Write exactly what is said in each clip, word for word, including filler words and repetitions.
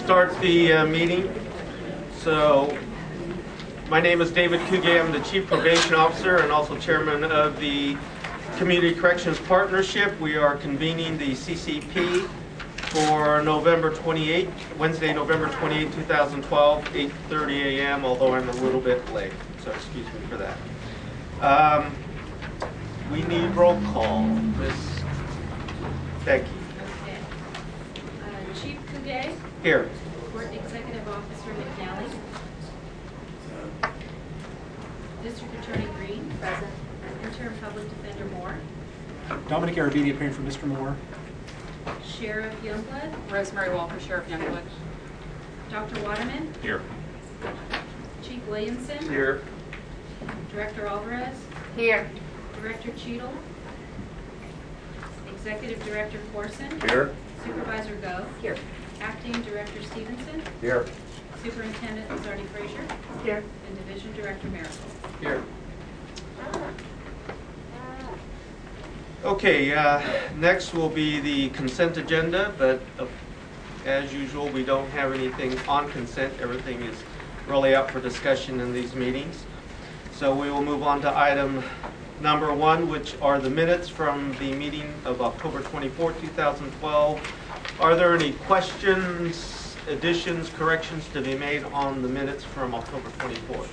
start the uh, meeting. So, my name is David Kugay. I'm the Chief Probation Officer and also Chairman of the Community Corrections Partnership. We are convening the C C P for November twenty-eighth, Wednesday, November twenty-eighth, two thousand twelve, eight thirty a m, although I'm a little bit late, so excuse me for that. Um, we need roll call. Miz Becky. Okay. Uh, Chief Kugay. Here. Court Executive Officer McNally. District Attorney Green. Present. Interim Public Defender Moore. Dominic Arabidi appearing for Mister Moore. Sheriff Youngblood. Rosemary Walker, Sheriff Youngblood. Doctor Waterman. Here. Chief Williamson. Here. Director Alvarez. Here. Director Cheadle. Executive Director Corson. Here. Supervisor Go. Here. Acting Director Stevenson. Here. Superintendent Zardy Frazier. Here. And Division Director Miracle. Here. Okay, uh, next will be the consent agenda, but uh, as usual, we don't have anything on consent. Everything is really up for discussion in these meetings. So we will move on to item number one, which are the minutes from the meeting of October twenty-fourth, two thousand twelve. Are there any questions, additions, corrections to be made on the minutes from October twenty-fourth?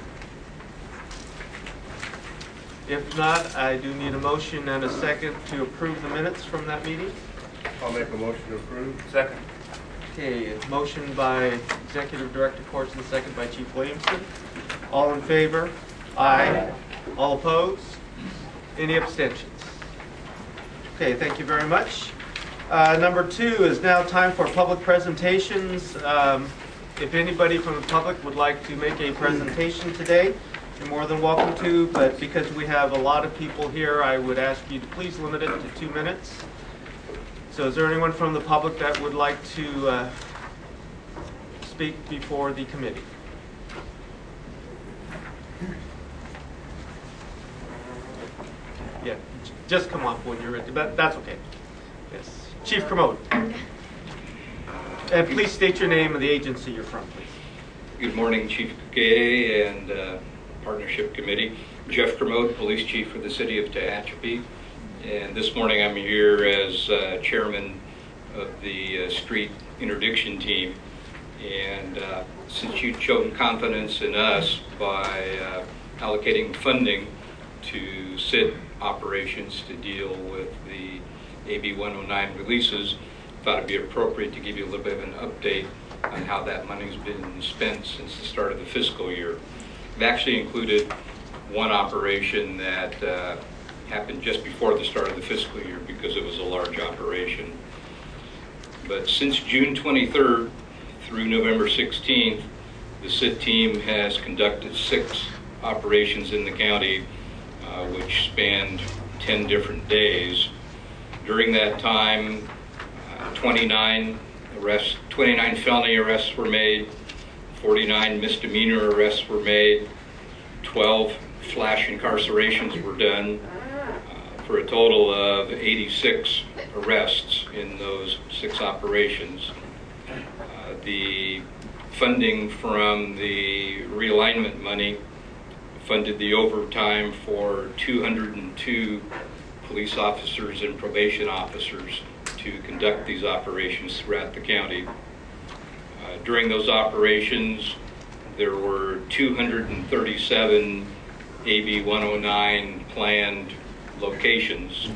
If not, I do need a motion and a second to approve the minutes from that meeting. I'll make a motion to approve. Second. Okay, motion by Executive Director Corson, second by Chief Williamson. All in favor? Aye. All opposed? Any abstentions? Okay, thank you very much. Uh, number two is now time for public presentations. Um, if anybody from the public would like to make a presentation today, you're more than welcome to, but because we have a lot of people here, I would ask you to please limit it to two minutes. So is there anyone from the public that would like to uh, speak before the committee? Yeah, just come up when you're ready, but that's okay. Yes, Chief Kermode. And please state your name and the agency you're from, please. Good morning, Chief Kugay and uh, Partnership Committee. Jeff Kermode, Police Chief for the City of Tehachapi. And this morning I'm here as uh, Chairman of the uh, Street Interdiction Team. And uh, since you've shown confidence in us by uh, allocating funding to S I T operations to deal with the A B one oh nine releases, I thought it'd be appropriate to give you a little bit of an update on how that money's been spent since the start of the fiscal year. We've actually included one operation that uh, happened just before the start of the fiscal year because it was a large operation. But since June twenty-third through November sixteenth, the S I T team has conducted six operations in the county, uh, which spanned ten different days. During that time, uh, twenty-nine arrests, twenty-nine felony arrests were made, forty-nine misdemeanor arrests were made, twelve flash incarcerations were done, uh, for a total of eighty-six arrests in those six operations. Uh, the funding from the realignment money funded the overtime for two hundred two police officers and probation officers to conduct these operations throughout the county. Uh, during those operations, there were two hundred thirty-seven A B one oh nine planned locations.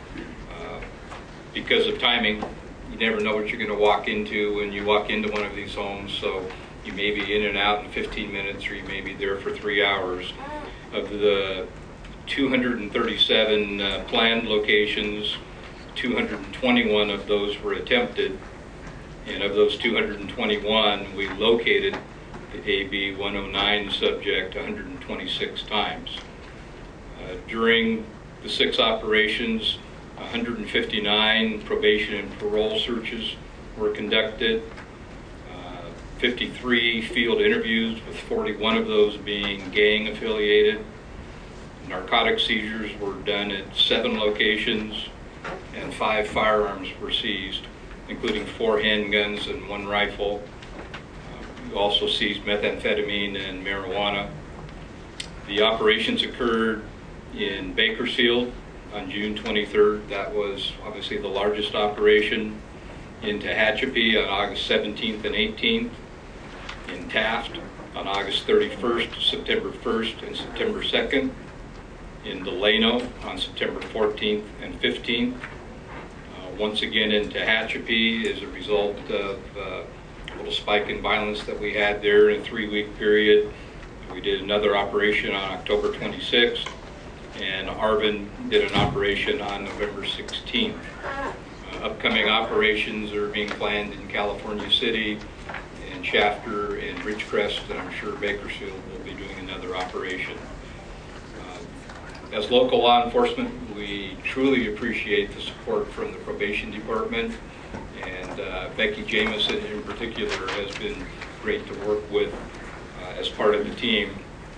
Uh, because of timing, you never know what you're going to walk into when you walk into one of these homes, so you may be in and out in fifteen minutes, or you may be there for three hours. Of the two hundred thirty-seven uh, planned locations, two hundred twenty-one of those were attempted, and of those two hundred twenty-one, we located the A B one oh nine subject one hundred twenty-six times. Uh, during the six operations, one hundred fifty-nine probation and parole searches were conducted, uh, fifty-three field interviews, with forty-one of those being gang affiliated. Narcotic seizures were done at seven locations, and five firearms were seized. including four handguns and one rifle. Uh, we also seized methamphetamine and marijuana. The operations occurred in Bakersfield on June twenty-third. That was obviously the largest operation. In Tehachapi on August seventeenth and eighteenth. In Taft on August thirty-first, September first, and September second. In Delano on September fourteenth and fifteenth. Uh, once again in Tehachapi as a result of uh, a little spike in violence that we had there in a three-week period. We did another operation on October twenty-sixth, and Arvin did an operation on November sixteenth. Uh, upcoming operations are being planned in California City, and Shafter, and Ridgecrest, and I'm sure Bakersfield will be doing another operation. Uh, as local law enforcement, we truly appreciate the support from the probation department, and uh, Becky Jamison in particular has been great to work with uh, as part of the team.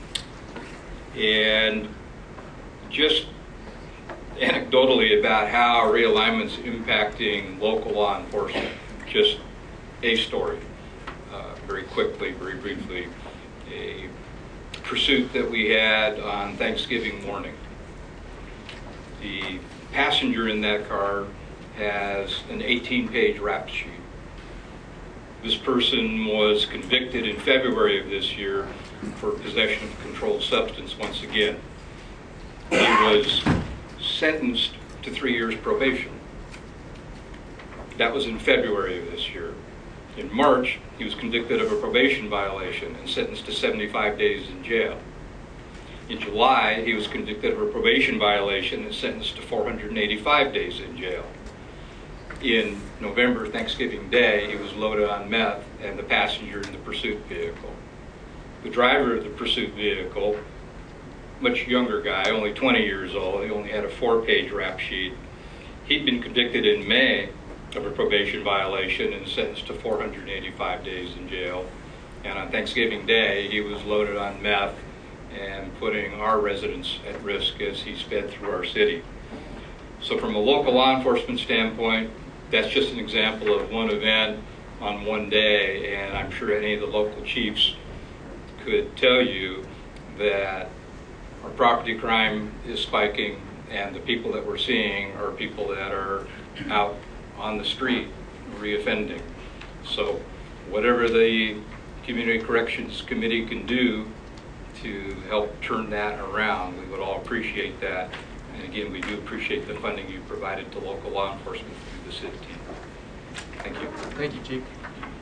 And just anecdotally about how realignment's impacting local law enforcement, just a story. Uh, very quickly, very briefly, a pursuit that we had on Thanksgiving morning. The passenger in that car has an eighteen page rap sheet. This person was convicted in February of this year for possession of a controlled substance once again. He was sentenced to three years probation. That was in February of this year. In March, he was convicted of a probation violation and sentenced to seventy-five days in jail. In July, he was convicted of a probation violation and sentenced to four hundred eighty-five days in jail. In November, Thanksgiving Day, he was loaded on meth and the passenger in the pursuit vehicle. The driver of the pursuit vehicle, much younger guy, only twenty years old, he only had a four page rap sheet. He'd been convicted in May of a probation violation and sentenced to four hundred eighty-five days in jail. And on Thanksgiving Day, he was loaded on meth and putting our residents at risk as he sped through our city. So from a local law enforcement standpoint, that's just an example of one event on one day, and I'm sure any of the local chiefs could tell you that our property crime is spiking, and the people that we're seeing are people that are out on the street reoffending. So whatever the Community Corrections Committee can do to help turn that around, we would all appreciate that. And again, we do appreciate the funding you provided to local law enforcement through the city team. Thank you. Thank you, Chief.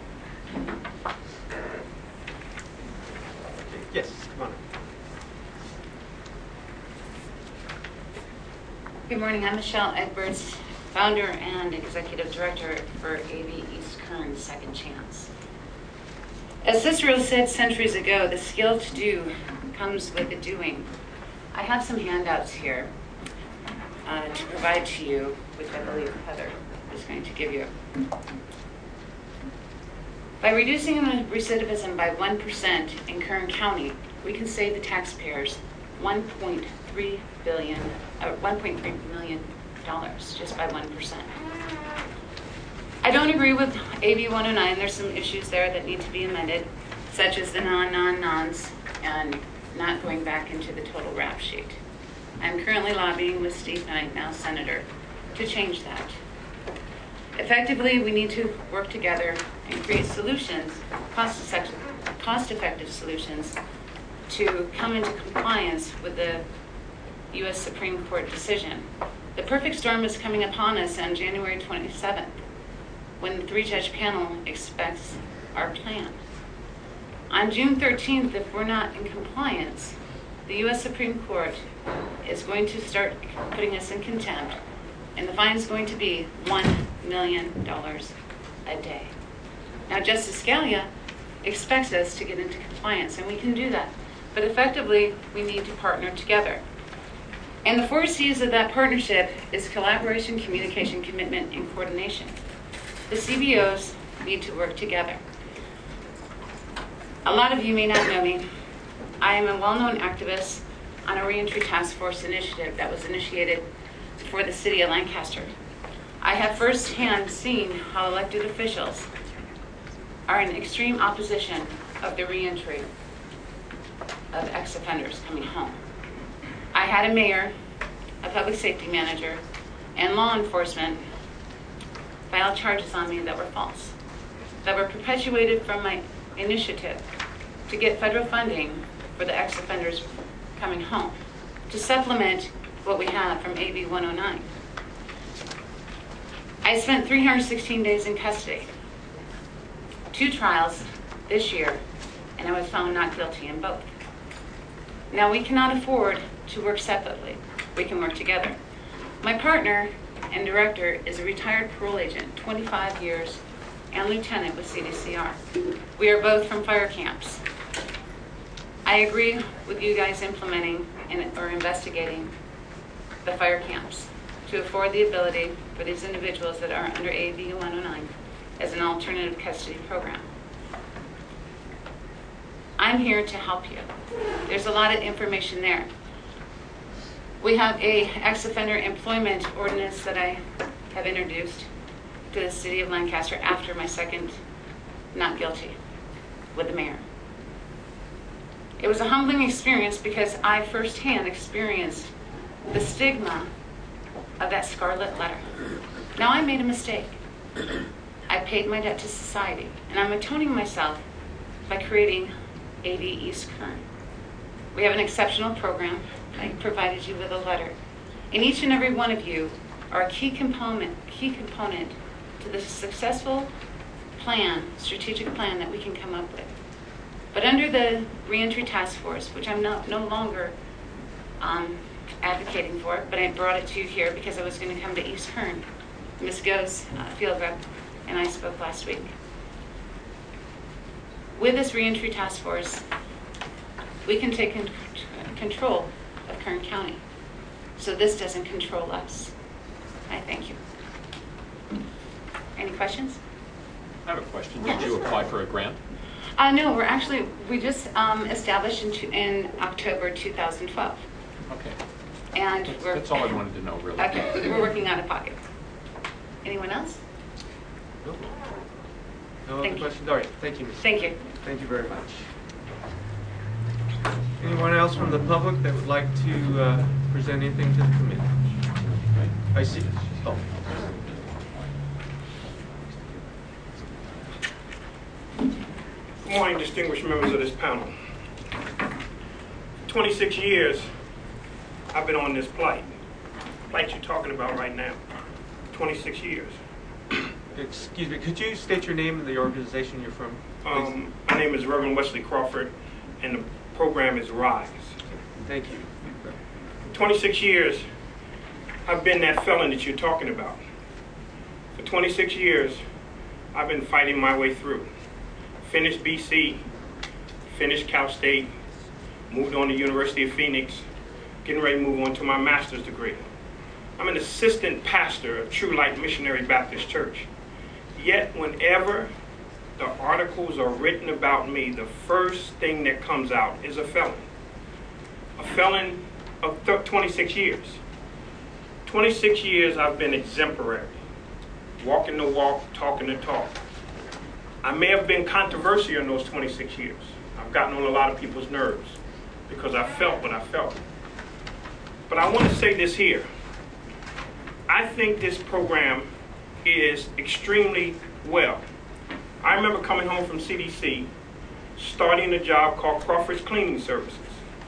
Yes, come on. Good morning, I'm Michelle Edwards, founder and executive director for A V East Kern Second Chance. As Cicero said centuries ago, the skill to do comes with the doing. I have some handouts here uh, to provide to you, which I believe Heather is going to give you. By reducing recidivism by one percent in Kern County, we can save the taxpayers one point three billion dollars, uh, one point three million dollars just by one percent. I don't agree with A B one oh nine. There's some issues there that need to be amended, such as the non-non-nons and not going back into the total rap sheet. I'm currently lobbying with Steve Knight, now Senator, to change that. Effectively, we need to work together and create solutions, cost-effective, cost-effective solutions, to come into compliance with the U S Supreme Court decision. The perfect storm is coming upon us on January twenty-seventh, when the three-judge panel expects our plan. On June thirteenth, if we're not in compliance, the U S Supreme Court is going to start putting us in contempt, and the fine is going to be one million dollars a day. Now, Justice Scalia expects us to get into compliance, and we can do that. But effectively, we need to partner together. And the four C's of that partnership is collaboration, communication, commitment, and coordination. The C B Os need to work together. A lot of you may not know me. I am a well-known activist on a reentry task force initiative that was initiated for the city of Lancaster. I have firsthand seen how elected officials are in extreme opposition of the reentry of ex-offenders coming home. I had a mayor, a public safety manager, and law enforcement file charges on me that were false, that were perpetuated from my initiative to get federal funding for the ex-offenders coming home, to supplement what we had from A B one oh nine. I spent three hundred sixteen days in custody, two trials this year, and I was found not guilty in both. Now, we cannot afford to work separately. We can work together. My partner and director is a retired parole agent, twenty-five years, and lieutenant with C D C R. We are both from fire camps. I agree with you guys implementing and, or investigating the fire camps to afford the ability for these individuals that are under A B one oh nine as an alternative custody program. I'm here to help you. There's a lot of information there. We have a ex-offender employment ordinance that I have introduced to the city of Lancaster after my second not guilty with the mayor. It was a humbling experience because I firsthand experienced the stigma of that scarlet letter. Now, I made a mistake. I paid my debt to society, and I'm atoning myself by creating A B East Kern. We have an exceptional program. I provided you with a letter. And each and every one of you are a key component, key component to the successful plan, strategic plan that we can come up with. But under the Reentry Task Force, which I'm no, no longer um, advocating for, but I brought it to you here because I was going to come to East Kern. Miz Go's uh, field rep and I spoke last week. With this Reentry Task Force, we can take con- control of Kern County, so this doesn't control us. I thank you. Any questions? I have a question. Did you apply for a grant? Uh, no, we're actually, we just um, established in, two, in October two thousand twelve. Okay. And That's, we're, that's all I wanted to know, really. okay, we're working out of pocket. Anyone else? No No other Thank you. questions? All right, thank you, Miz Thank you. Thank you very much. Anyone else from the public that would like to uh, present anything to the committee? I see. Oh. Good morning, distinguished members of this panel. twenty-six years I've been on this plight, plight you're talking about right now. twenty-six years. Excuse me, could you state your name and the organization you're from, please? Um, my name is Reverend Wesley Crawford, and the program is RISE. Thank you. twenty-six years I've been that felon that you're talking about. For twenty-six years, I've been fighting my way through. Finished B C, finished Cal State, moved on to University of Phoenix, getting ready to move on to my master's degree. I'm an assistant pastor of True Light Missionary Baptist Church. Yet whenever the articles are written about me, the first thing that comes out is a felon. A felon of twenty-six years. twenty-six years I've been exemplary, walking the walk, talking the talk. I may have been controversial in those twenty-six years. I've gotten on a lot of people's nerves because I felt what I felt. But I want to say this here. I think this program is extremely well. I remember coming home from C D C, starting a job called Crawford's Cleaning Services.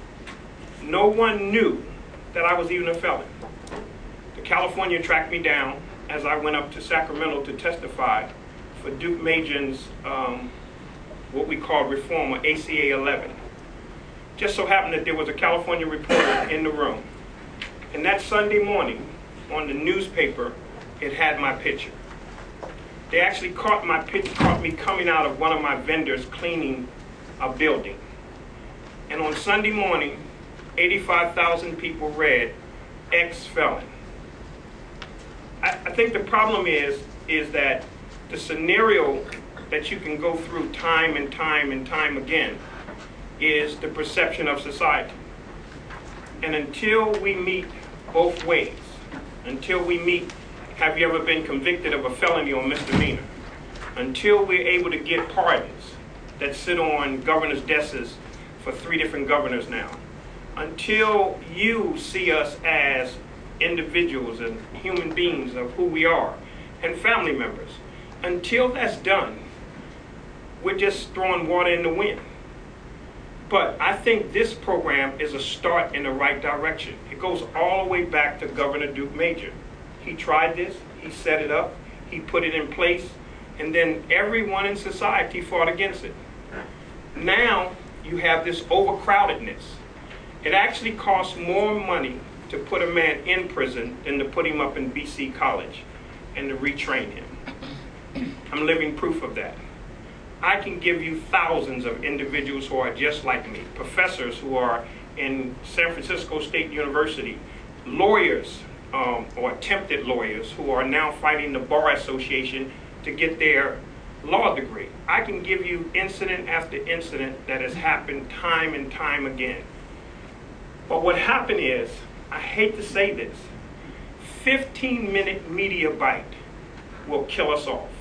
No one knew that I was even a felon. The California tracked me down as I went up to Sacramento to testify for Duke Majan's, um, what we call reform, or A C A eleven. Just so happened that there was a California reporter in the room. And that Sunday morning, on the newspaper, it had my picture. They actually caught my picture, caught me coming out of one of my vendors cleaning a building. And on Sunday morning, eighty-five thousand people read, ex-felon. I, I think the problem is, is that the scenario that you can go through time and time and time again is the perception of society. And until we meet both ways, until we meet have you ever been convicted of a felony or misdemeanor? Until we're able to get pardons that sit on governors' desks for three different governors now, until you see us as individuals and human beings of who we are and family members, until that's done, we're just throwing water in the wind. But I think this program is a start in the right direction. It goes all the way back to Governor Duke Major. He tried this, he set it up, he put it in place, and then everyone in society fought against it. Now you have this overcrowdedness. It actually costs more money to put a man in prison than to put him up in B C College and to retrain him. I'm living proof of that. I can give you thousands of individuals who are just like me, professors who are in San Francisco State University, lawyers um, or attempted lawyers who are now fighting the Bar Association to get their law degree. I can give you incident after incident that has happened time and time again. But what happened is, I hate to say this, fifteen minute media bite will kill us off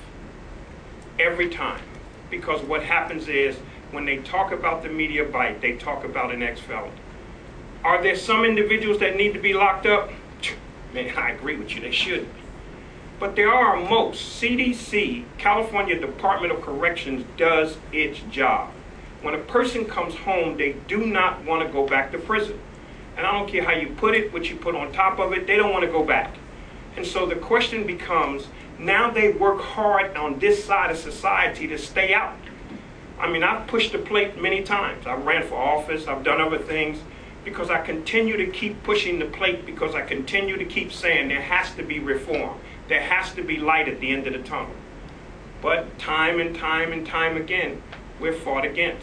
every time. Because what happens is, when they talk about the media bite, they talk about an ex-felon. Are there some individuals that need to be locked up? Man, I agree with you, they should be. But there are most. C D C, California Department of Corrections, does its job. When a person comes home, they do not want to go back to prison. And I don't care how you put it, what you put on top of it, they don't want to go back. And so the question becomes, now they work hard on this side of society to stay out. I mean, I've pushed the plate many times. I've ran for office, I've done other things, because I continue to keep pushing the plate, because I continue to keep saying there has to be reform. There has to be light at the end of the tunnel. But time and time and time again, we're fought against.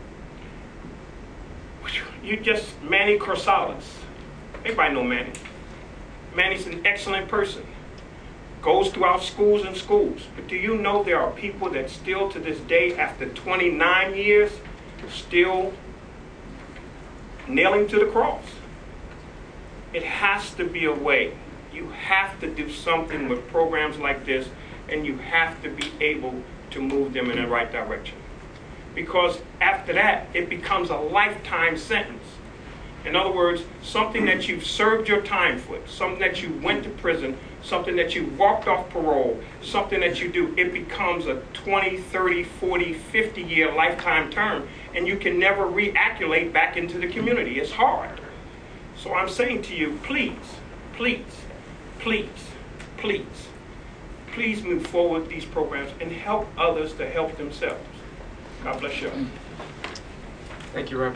You just, Manny Corsales. Everybody know Manny. Manny's an excellent person. Goes throughout schools and schools. But do you know there are people that still to this day, after twenty-nine years, still nailing to the cross? It has to be a way. You have to do something with programs like this, and you have to be able to move them in the right direction. Because after that, it becomes a lifetime sentence. In other words, something that you've served your time for, something that you went to prison, something that you walked off parole, something that you do, it becomes a twenty, thirty, forty, fifty year lifetime term, and you can never reacculate back into the community. It's hard. So I'm saying to you, please, please, please, please, please move forward with these programs and help others to help themselves. God bless you. Thank you, Rep.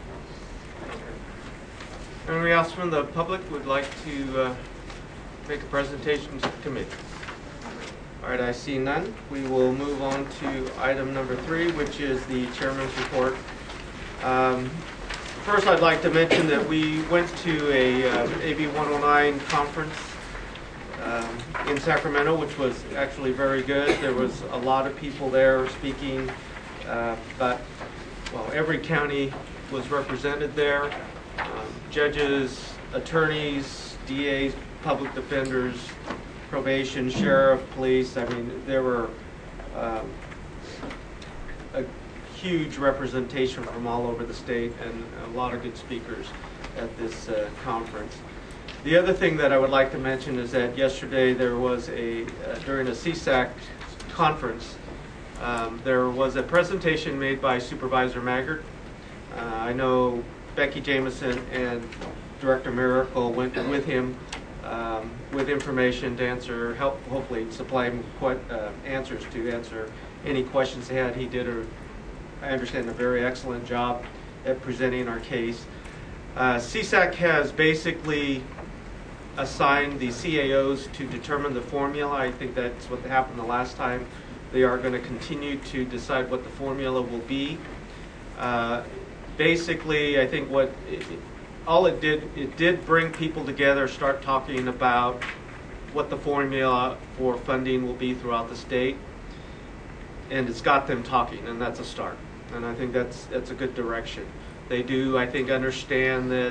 Anybody else from the public would like to uh, make a presentation to the committee? All right, I see none. We will move on to item number three, which is the chairman's report. Um, first, I'd like to mention that we went to a uh, A B one oh nine conference um, in Sacramento, which was actually very good. There was a lot of people there speaking, uh, but well, every county was represented there. Um, judges, attorneys, D As, public defenders, probation, sheriff, police. I mean, there were um, a huge representation from all over the state and a lot of good speakers at this uh, conference. The other thing that I would like to mention is that yesterday there was a, uh, during a C SAC conference, um, there was a presentation made by Supervisor Maggart. Uh, I know Becky Jameson and Director Miracle went with him um, with information to answer, help hopefully supply him quite, uh, answers to answer any questions they had. He did, a, I understand, a very excellent job at presenting our case. Uh, C SAC has basically assigned the C A Os to determine the formula. I think that's what happened the last time. They are going to continue to decide what the formula will be. Uh, Basically, I think what it, all it did, it did bring people together, start talking about what the formula for funding will be throughout the state, and it's got them talking, and that's a start. And I think that's that's a good direction. They do, I think, understand that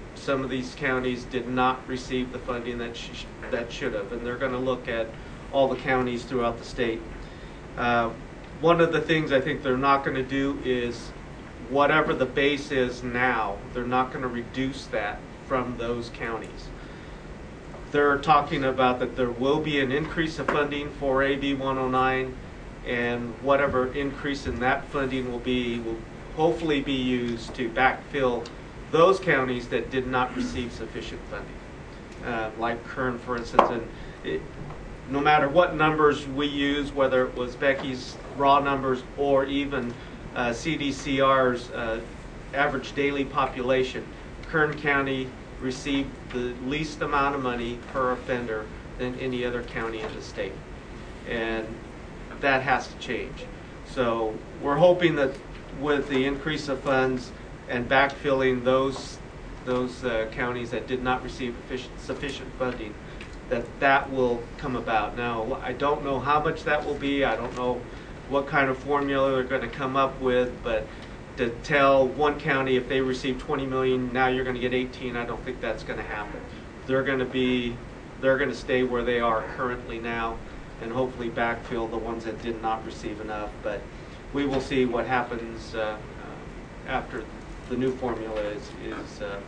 some of these counties did not receive the funding that sh that should have, and they're going to look at all the counties throughout the state. Uh, one of the things I think they're not going to do is whatever the base is now, they're not going to reduce that from those counties. They're talking about that there will be an increase of funding for A B one oh nine, and whatever increase in that funding will be will hopefully be used to backfill those counties that did not receive sufficient funding. Uh, like Kern, for instance, and it, no matter what numbers we use, whether it was Becky's raw numbers or even uh, C D C R's uh, average daily population, Kern County received the least amount of money per offender than any other county in the state. And that has to change. So we're hoping that with the increase of funds and backfilling those those uh, counties that did not receive sufficient funding, that that will come about. Now, I don't know how much that will be. I don't know what kind of formula they're going to come up with, but to tell one county if they receive twenty million, now you're going to get eighteen, I don't think that's going to happen. They're going to be, they're going to stay where they are currently now, and hopefully backfill the ones that did not receive enough. But we will see what happens uh, uh, after the new formula is, is uh,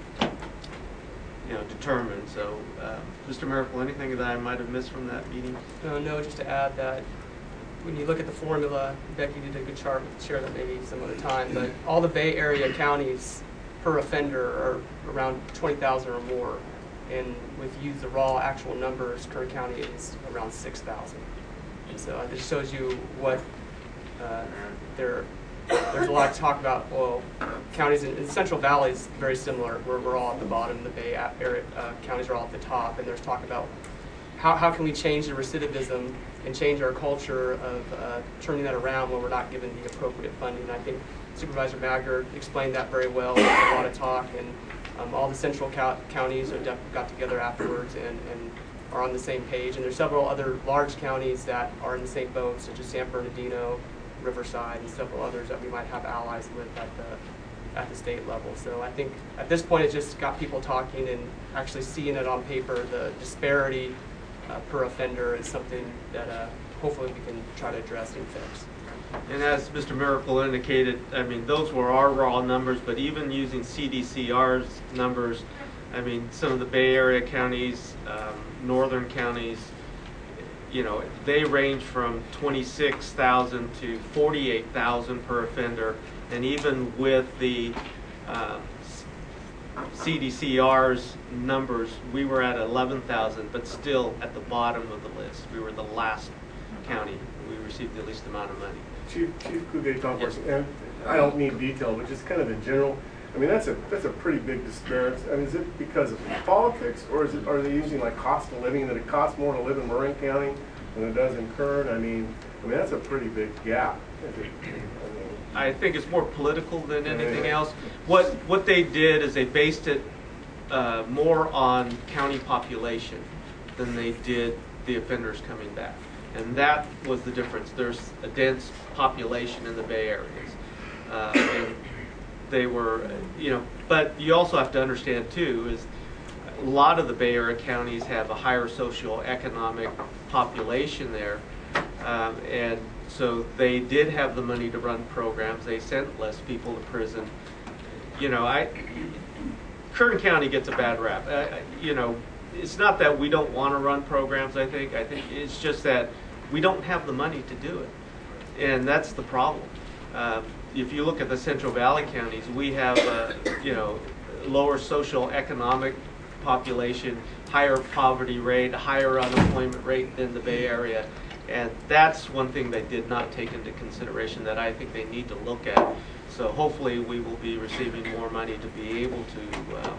you know, determined. So, uh, Mister Miracle, anything that I might have missed from that meeting? No, no, just to add that when you look at the formula, Becky did a good chart, we can share that maybe some other time, but all the Bay Area counties per offender are around twenty thousand or more. And if you use the raw actual numbers, Kern County is around six thousand. And so it just shows you what uh, there. There's a lot to talk about. Well, counties in, in Central Valley is very similar. We're, we're all at the bottom. The Bay Area uh, counties are all at the top. And there's talk about how, how can we change the recidivism and change our culture of uh, turning that around when we're not given the appropriate funding. And I think Supervisor Magger explained that very well. There was a lot of talk, and um, all the central counties are got together afterwards and, and are on the same page. And there's several other large counties that are in the same boat, such as San Bernardino, Riverside, and several others that we might have allies with at the at the state level. So I think at this point it just got people talking and actually seeing it on paper. The disparity uh, per offender is something that uh, hopefully we can try to address and fix. And as Mister Miracle indicated, I mean, those were our raw numbers, but even using C D C R's numbers, I mean, some of the Bay Area counties, um, northern counties, you know, they range from twenty-six thousand to forty-eight thousand per offender. And even with the uh, C D C R's numbers, we were at eleven thousand, but still at the bottom of the list. We were the last county. We received the least amount of money. Chief Chief Cougat, Tom Parsons, and I don't need detail, but just kind of in general, I mean, that's a that's a pretty big disparity. I mean, is it because of politics, or is it are they using like cost of living, that it costs more to live in Marin County than it does in Kern? I mean, I mean that's a pretty big gap. I mean, I think it's more political than anything else. What what they did is they based it uh, more on county population than they did the offenders coming back. And that was the difference. There's a dense population in the Bay Areas. Uh, and they were, you know, but you also have to understand too is a lot of the Bay Area counties have a higher socioeconomic population there. Um, and so they did have the money to run programs. They sent less people to prison. You know, I, Kern County gets a bad rap. Uh, you know, it's not that we don't want to run programs, I think. I think it's just that we don't have the money to do it. And that's the problem. Um, if you look at the Central Valley counties, we have a, you know, lower social economic population, higher poverty rate, higher unemployment rate than the Bay Area. And that's one thing they did not take into consideration that I think they need to look at. So hopefully we will be receiving more money to be able to um,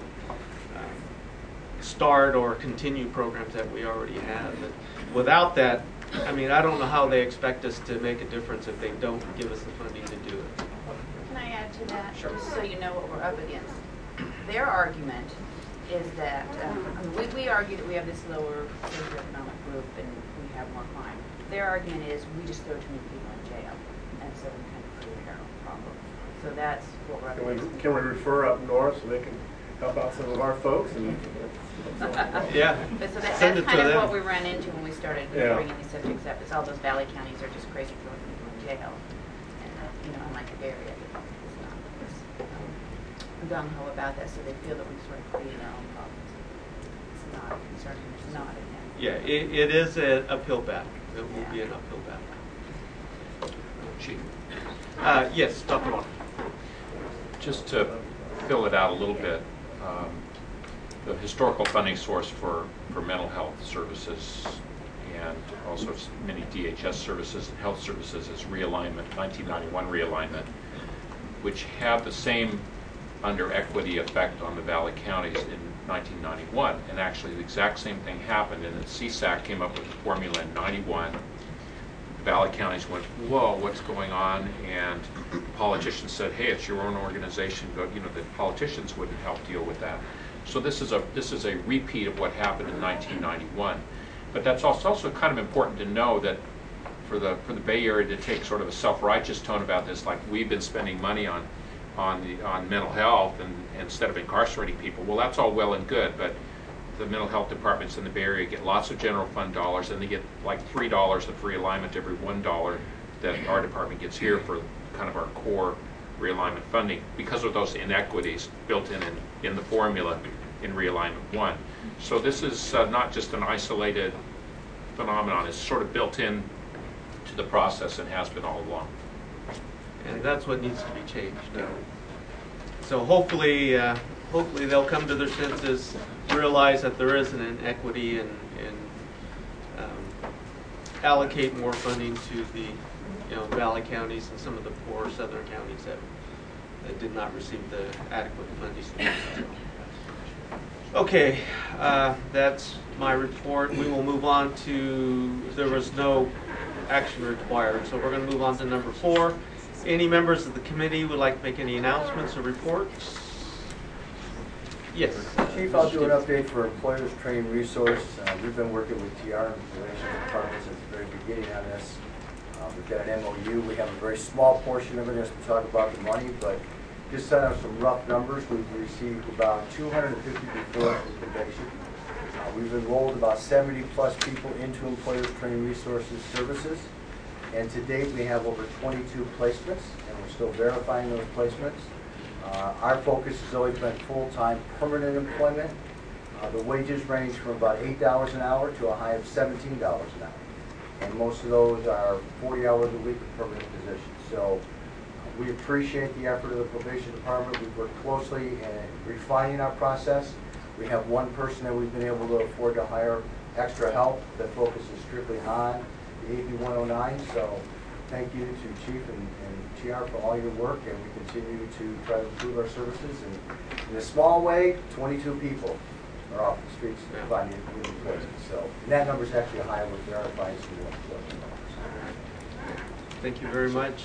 um, start or continue programs that we already have. But without that, I mean, I don't know how they expect us to make a difference if they don't give us the funding to do it. Can I add to that? Sure. Just so you know what we're up against. Their argument is that, um, I mean, we, we argue that we have this lower socioeconomic group and we have more crime. Their argument is we just throw too many people in jail, and so we kind of create a heroin problem. So that's what we're up Can we, against. can we refer up north so they can help out some of our folks. And Yeah. But so that, Send that's it to kind of them. what we ran into when we started Yeah. bringing these subjects up. Is all those valley counties are just crazy throwing people in jail, and uh, you know, unlike the Bay Area, it's not. It's, um, gung ho about that, so they feel that we've sort of created our own problems. It's not concerning. It's not. Again. Yeah, it, it is an uphill battle. It will be an uphill battle. Chief, Uh, yes, Doctor Walker. just to fill it out a little bit, um, the historical funding source for, for mental health services and also s- many D H S services and health services is realignment, nineteen ninety-one realignment, which have the same under equity effect on the Valley counties in nineteen ninety-one. And actually the exact same thing happened, and then C S A C came up with the formula in ninety-one. The Valley counties went, whoa, what's going on? And politicians said, hey, it's your own organization. Go, you know, the politicians wouldn't help deal with that. So this is a this is a repeat of what happened in nineteen ninety-one. But that's also, also kind of important to know that for the for the Bay Area to take sort of a self-righteous tone about this, like we've been spending money on on the on mental health and, and instead of incarcerating people. Well, that's all well and good, but the mental health departments in the Bay Area get lots of general fund dollars, and they get like three dollars of realignment every one dollar that our department gets here for kind of our core realignment funding because of those inequities built in in, in the formula in realignment one. So this is uh, not just an isolated phenomenon. It's sort of built in to the process and has been all along. And that's what needs to be changed. Uh, so hopefully, uh, hopefully they'll come to their senses, realize that there is an inequity, and, and um, allocate more funding to the, you know, valley counties and some of the poor southern counties that, that did not receive the adequate funding. So, okay, uh, that's my report. We will move on to, there was no action required, so we're going to move on to number four. Any members of the committee would like to make any announcements or reports? Yes. Chief, I'll do an update for Employers Training Resource. Uh, we've been working with T R and the Relations Department since the very beginning on this. Uh, we've got an M O U. We have a very small portion of it as we talk about the money, but just set out some rough numbers. We've received about two hundred fifty referrals for probation. Uh, we've enrolled about seventy plus people into Employers Training Resources services. And to date, we have over twenty-two placements, and we're still verifying those placements. Uh, our focus has always been full-time permanent employment. Uh, the wages range from about eight dollars an hour to a high of seventeen dollars an hour. And most of those are forty hours a week of permanent positions. So uh, we appreciate the effort of the probation department. We've worked closely in refining our process. We have one person that we've been able to afford to hire extra help that focuses strictly on the A B one oh nine. So thank you to Chief and, and T R for all your work, and we continue to try to improve our services. And in a small way, twenty-two people are off the streets finding new employment. So and that number is actually higher with verifying some more employment. Thank you very much.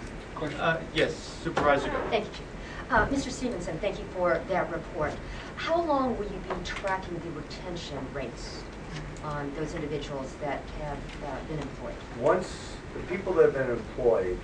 Uh, yes, Supervisor. Thank you, Chief. Uh, Mister Stevenson, thank you for that report. How long will you be tracking the retention rates on those individuals that have uh, been employed? Once the people that have been employed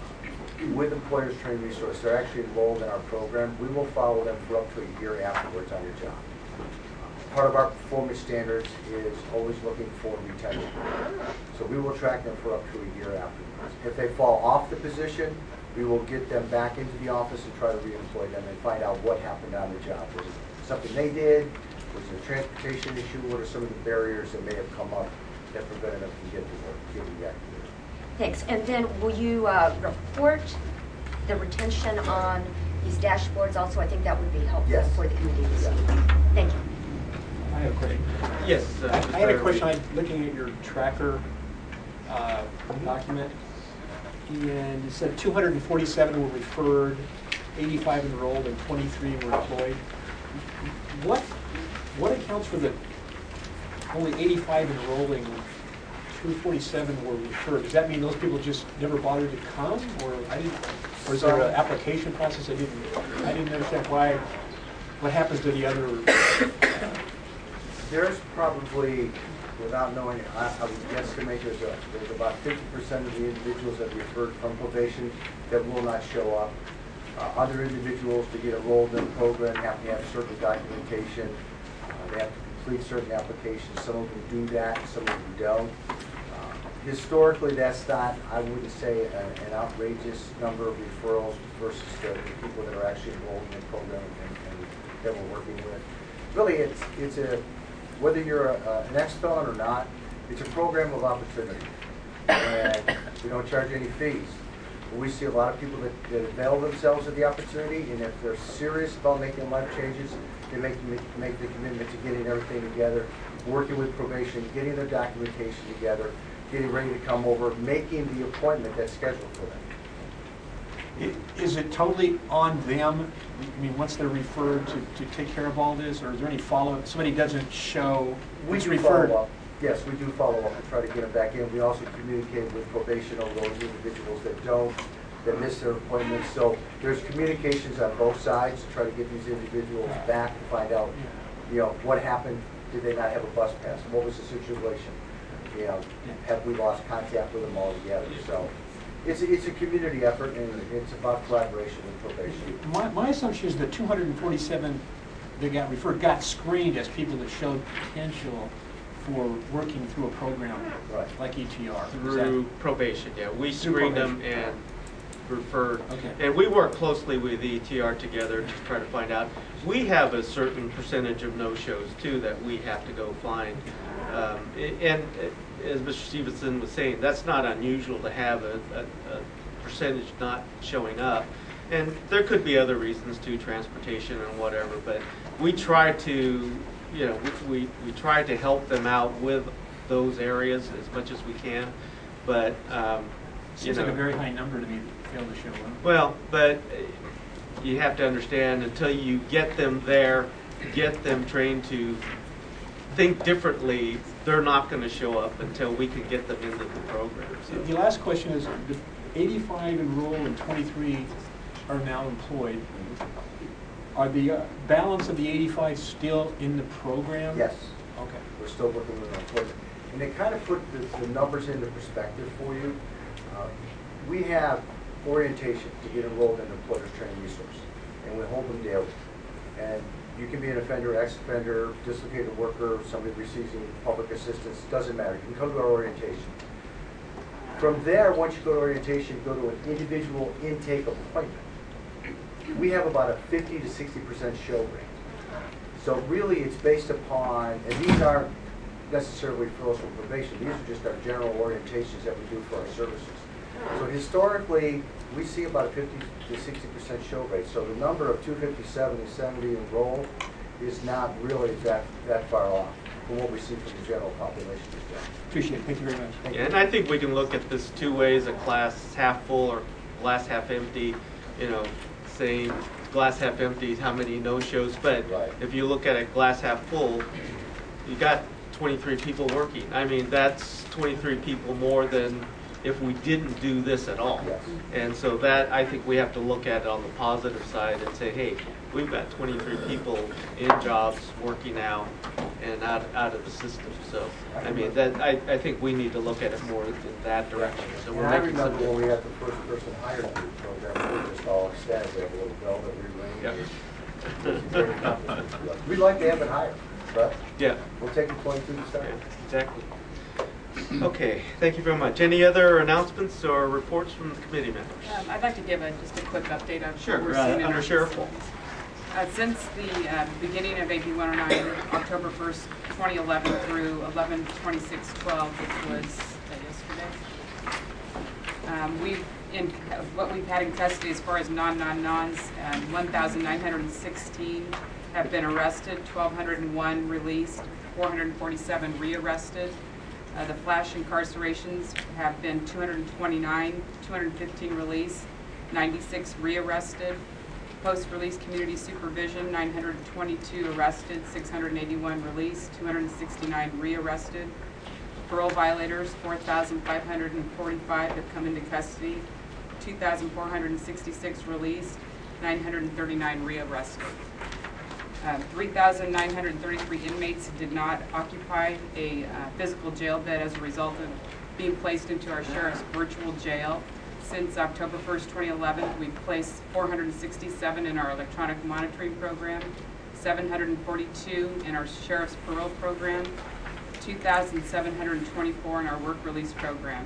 with Employers Training Resource, they're actually enrolled in our program. We will follow them for up to a year afterwards on your job. Part of our performance standards is always looking for retention. So we will track them for up to a year afterwards. If they fall off the position, we will get them back into the office and try to reemploy them and find out what happened on the job. Was it something they did? Was it a transportation issue? What are some of the barriers that may have come up that prevented them from getting to work, getting back to work? Thanks. And then will you uh, report the retention on these dashboards also? I think that would be helpful Yes. for the community to see. Yeah. Thank you. I have a question. Yes. Uh, I I had a question. Mister I'm looking at your tracker uh, document, and it said two hundred forty-seven were referred, eighty-five enrolled, and twenty-three were employed. What what accounts for the only eighty-five enrolling, two forty-seven were referred? Does that mean those people just never bothered to come, or I didn't? Or is there an application process? I didn't. I didn't understand why. What happens to the other? There's probably, without knowing, I, I would guesstimate there's, a, there's about fifty percent of the individuals that referred from probation that will not show up. Uh, other individuals to get enrolled in the program have to have certain documentation. Uh, they have to complete certain applications. Some of them do that, some of them don't. Uh, historically, that's not, I wouldn't say, an, an outrageous number of referrals versus the, the people that are actually enrolled in the program and, and that we're working with. Really, it's, it's a, whether you're a, a, an ex-felon or not, it's a program of opportunity. And we don't charge any fees. We see a lot of people that, that avail themselves of the opportunity, and if they're serious about making life changes, they make, make the commitment to getting everything together, working with probation, getting their documentation together, getting ready to come over, making the appointment that's scheduled for them. I- Is it totally on them? I mean, once they're referred to, to take care of all this, or is there any follow-up? Somebody doesn't show, We it's do referred. follow up. Yes, we do follow up and try to get them back in. We also communicate with probation over those individuals that don't, that miss their appointments. So there's communications on both sides to try to get these individuals back to find out, you know, what happened. Did they not have a bus pass? What was the situation? You know, have we lost contact with them altogether? So it's a, it's a community effort, and it's about collaboration with probation. My, my assumption is that two hundred forty-seven that got referred got screened as people that showed potential for working through a program Right. like E T R. Is Through probation, yeah. We Through screened them probation. and referred. Okay. And we work closely with E T R together to try to find out. We have a certain percentage of no-shows too that we have to go find. Um, a- and uh, as Mister Stevenson was saying, that's not unusual to have a, a, a percentage not showing up. And there could be other reasons too, transportation and whatever, but we try to, you know, we, we, we try to help them out with those areas as much as we can, but, um, you Seems know. like a very high number to me that failed to show up. Well, but uh, you have to understand, until you get them there, get them trained to think differently, they're not going to show up until we can get them into the program. So. The last question is, the eighty-five enrolled and twenty-three are now employed. Are the uh, balance of the eighty-five still in the program? Yes. Okay. We're still working with employment. And they kind of put the, the numbers into perspective for you. Uh, we have orientation to get enrolled in employer's training resource, and we hold them daily. And you can be an offender, ex-offender, dislocated worker, somebody receiving public assistance, doesn't matter. You can come to our orientation. From there, once you go to orientation, you go to an individual intake appointment. We have about a fifty to sixty percent show rate. So really, it's based upon, and these aren't necessarily referrals from probation, these are just our general orientations that we do for our services. So historically, we see about a fifty to sixty percent show rate. So the number of two fifty-seven and seventy enrolled is not really that, that far off from what we see from the general population. Appreciate it. Thank you very much. Thank Yeah, you. and I think we can look at this two ways: a glass half full or glass half empty. You know, saying glass half empty, how many no-shows? But Right. if you look at it glass half full, you got twenty-three people working. I mean, that's twenty-three people more than if we didn't do this at all. Yes. And so that, I think we have to look at it on the positive side and say, hey, we've got twenty-three people in jobs working now and out, out of the system. So, I mean, that, I, I think we need to look at it more in that direction. So And we're I making some. remember when we had the first person hired in the program, we were just all ecstatic. We have a little bell that we ring. Yep. It's very accomplishment for us. We'd like to have it higher, but Yeah. we'll take the twenty-two to start. Yeah, exactly. Okay, thank you very much. Any other announcements or reports from the committee members? Um, I'd like to give a, just a quick update of Sure, what we're uh, seeing in Under our Sheriff facilities. Uh, since the uh, beginning of A B one oh nine, October first, twenty eleven through eleven twenty-six twelve, which was uh, yesterday, um, we've, in, what we've had in custody as far as non-non-nons, um, one thousand nine hundred sixteen have been arrested, one thousand two hundred one released, four hundred forty-seven rearrested. Uh, the flash incarcerations have been two hundred twenty-nine, two hundred fifteen released, ninety-six rearrested. Post-release community supervision, nine hundred twenty-two arrested, six hundred eighty-one released, two hundred sixty-nine rearrested. Parole violators, four thousand five hundred forty-five have come into custody, two thousand four hundred sixty-six released, nine hundred thirty-nine rearrested. Uh, three thousand nine hundred thirty-three inmates did not occupy a uh, physical jail bed as a result of being placed into our sheriff's virtual jail. since October first, twenty eleven, we've placed four hundred sixty-seven in our electronic monitoring program, seven hundred forty-two in our sheriff's parole program, two thousand seven hundred twenty-four in our work release program.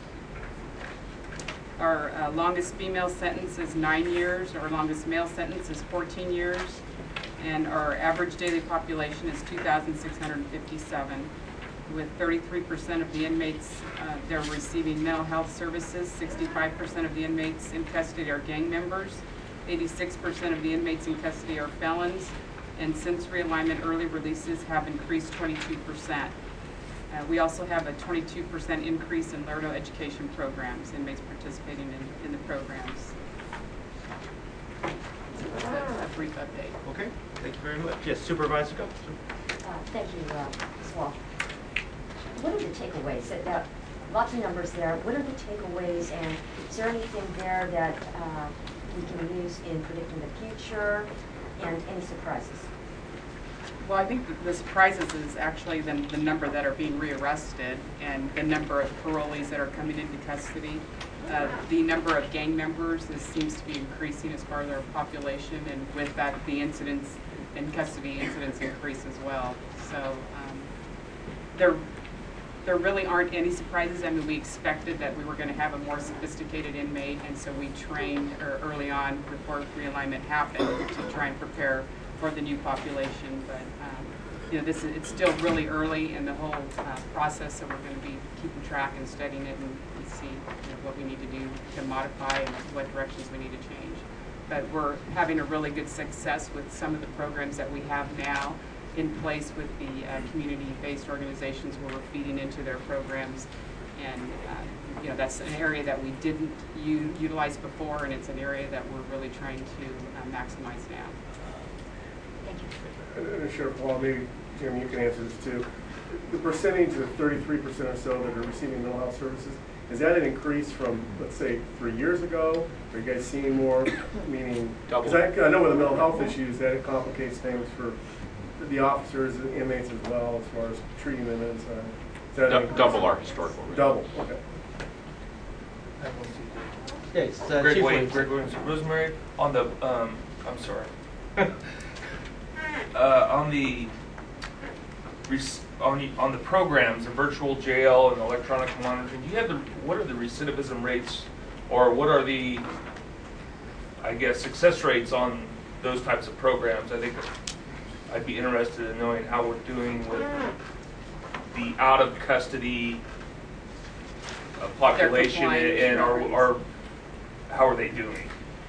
Our uh, longest female sentence is nine years, our longest male sentence is fourteen years, and our average daily population is two thousand six hundred fifty-seven. With thirty-three percent of the inmates, uh, they're receiving mental health services, sixty-five percent of the inmates in custody are gang members, eighty-six percent of the inmates in custody are felons, and since realignment, early releases have increased twenty-two percent. Uh, we also have a twenty-two percent increase in Lerdo education programs, inmates participating in, in the programs. That's a, a brief update. Okay, thank you very much. Yes, Supervisor Go. Uh, Thank you, uh, Miz Walsh. What are the takeaways? That- that- Lots of numbers there. What are the takeaways, and is there anything there that uh, we can use in predicting the future, and any surprises? Well, I think that the surprises is actually the, the number that are being rearrested and the number of parolees that are coming into custody. Uh, the number of gang members is, seems to be increasing as far as our population, and with that, the incidents and custody incidents increase as well. So um, there, there really aren't any surprises. I mean, we expected that we were going to have a more sophisticated inmate, and so we trained er, early on before realignment happened to try and prepare for the new population. But um, you know, this is, it's still really early in the whole uh, process, so we're going to be keeping track and studying it and, and see you know, what we need to do to modify and what directions we need to change. But we're having a really good success with some of the programs that we have now in place with the uh, community-based organizations where we're feeding into their programs. And uh, you know, that's an area that we didn't u utilize before, and it's an area that we're really trying to uh, maximize now. Thank you. And, and Sheriff Wall, maybe, Jim, you can answer this too. The percentage of thirty-three percent or so that are receiving mental health services, is that an increase from, let's say, three years ago? Are you guys seeing more, meaning? Double. Because I, I know with the mental health issues, that it complicates things for the officers and inmates as well, as far as treating them as, uh, is that an Du- increase? Double our historical rate. Double, okay. Yes, uh, Greg Chief Williams, Williams. Greg Williams, Rosemary, on the, um, I'm sorry. uh, on the, res- on the, on the programs, the virtual jail and electronic monitoring, do you have the, what are the recidivism rates, or what are the, I guess, success rates on those types of programs? I think I'd be interested in knowing how we're doing with the out of custody uh, population, compliance and are, rates. are, how are they doing?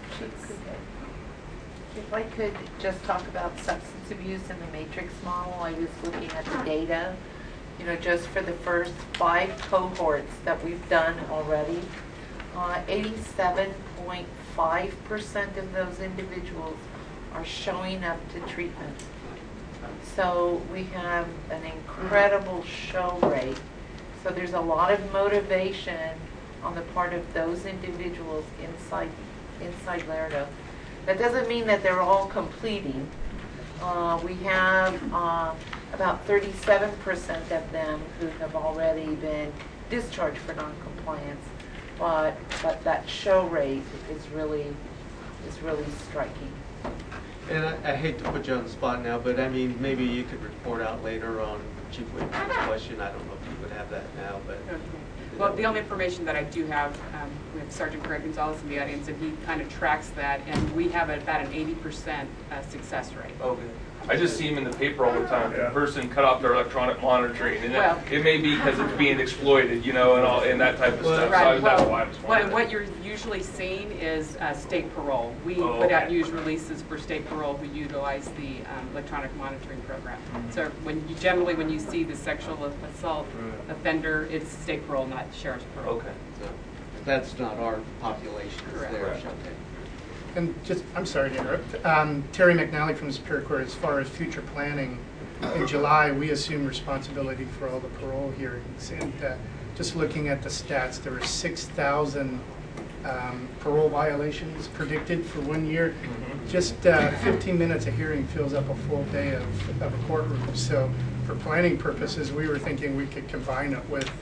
If I could just talk about substance abuse and the matrix model, I was looking at the data, you know, just for the first five cohorts that we've done already, uh, eighty-seven point five percent of those individuals are showing up to treatment. So we have an incredible show rate. So there's a lot of motivation on the part of those individuals inside, inside Lerdo. That doesn't mean that they're all completing. Uh, we have uh, about thirty-seven percent of them who have already been discharged for noncompliance, but but that show rate is really is really striking. And I, I hate to put you on the spot now, but I mean, maybe you could report out later on Chief Williams' question. I don't know if you would have that now, but. Okay. Well, the only information that I do have, um, we have Sergeant Greg Gonzalez in the audience, and he kind of tracks that, and we have about an eighty percent uh, success rate. Okay. I just see them in the paper all the time. Yeah. The person cut off their electronic monitoring, and Well- it, it may be because it's being exploited, you know, and all and that type of Well, stuff. Right, So I- that's well, why I was what, wondering. what you're usually seeing is uh, state parole. We Oh, put out okay. news releases for state parole who utilize the um, electronic monitoring program. Mhm. So when you, generally when you see the sexual assault Right. offender, it's state parole, not sheriff's parole. Okay. So, that's not our population, it's Correct. theirs. Right. Okay. And just, I'm sorry to interrupt. Um, Terry McNally from the Superior Court, as far as future planning, in July, we assume responsibility for all the parole hearings. And uh, just looking at the stats, there were six thousand um, parole violations predicted for one year. Mhm. Just uh, fifteen minutes a hearing fills up a full day of, of a courtroom. So for planning purposes, we were thinking we could combine it with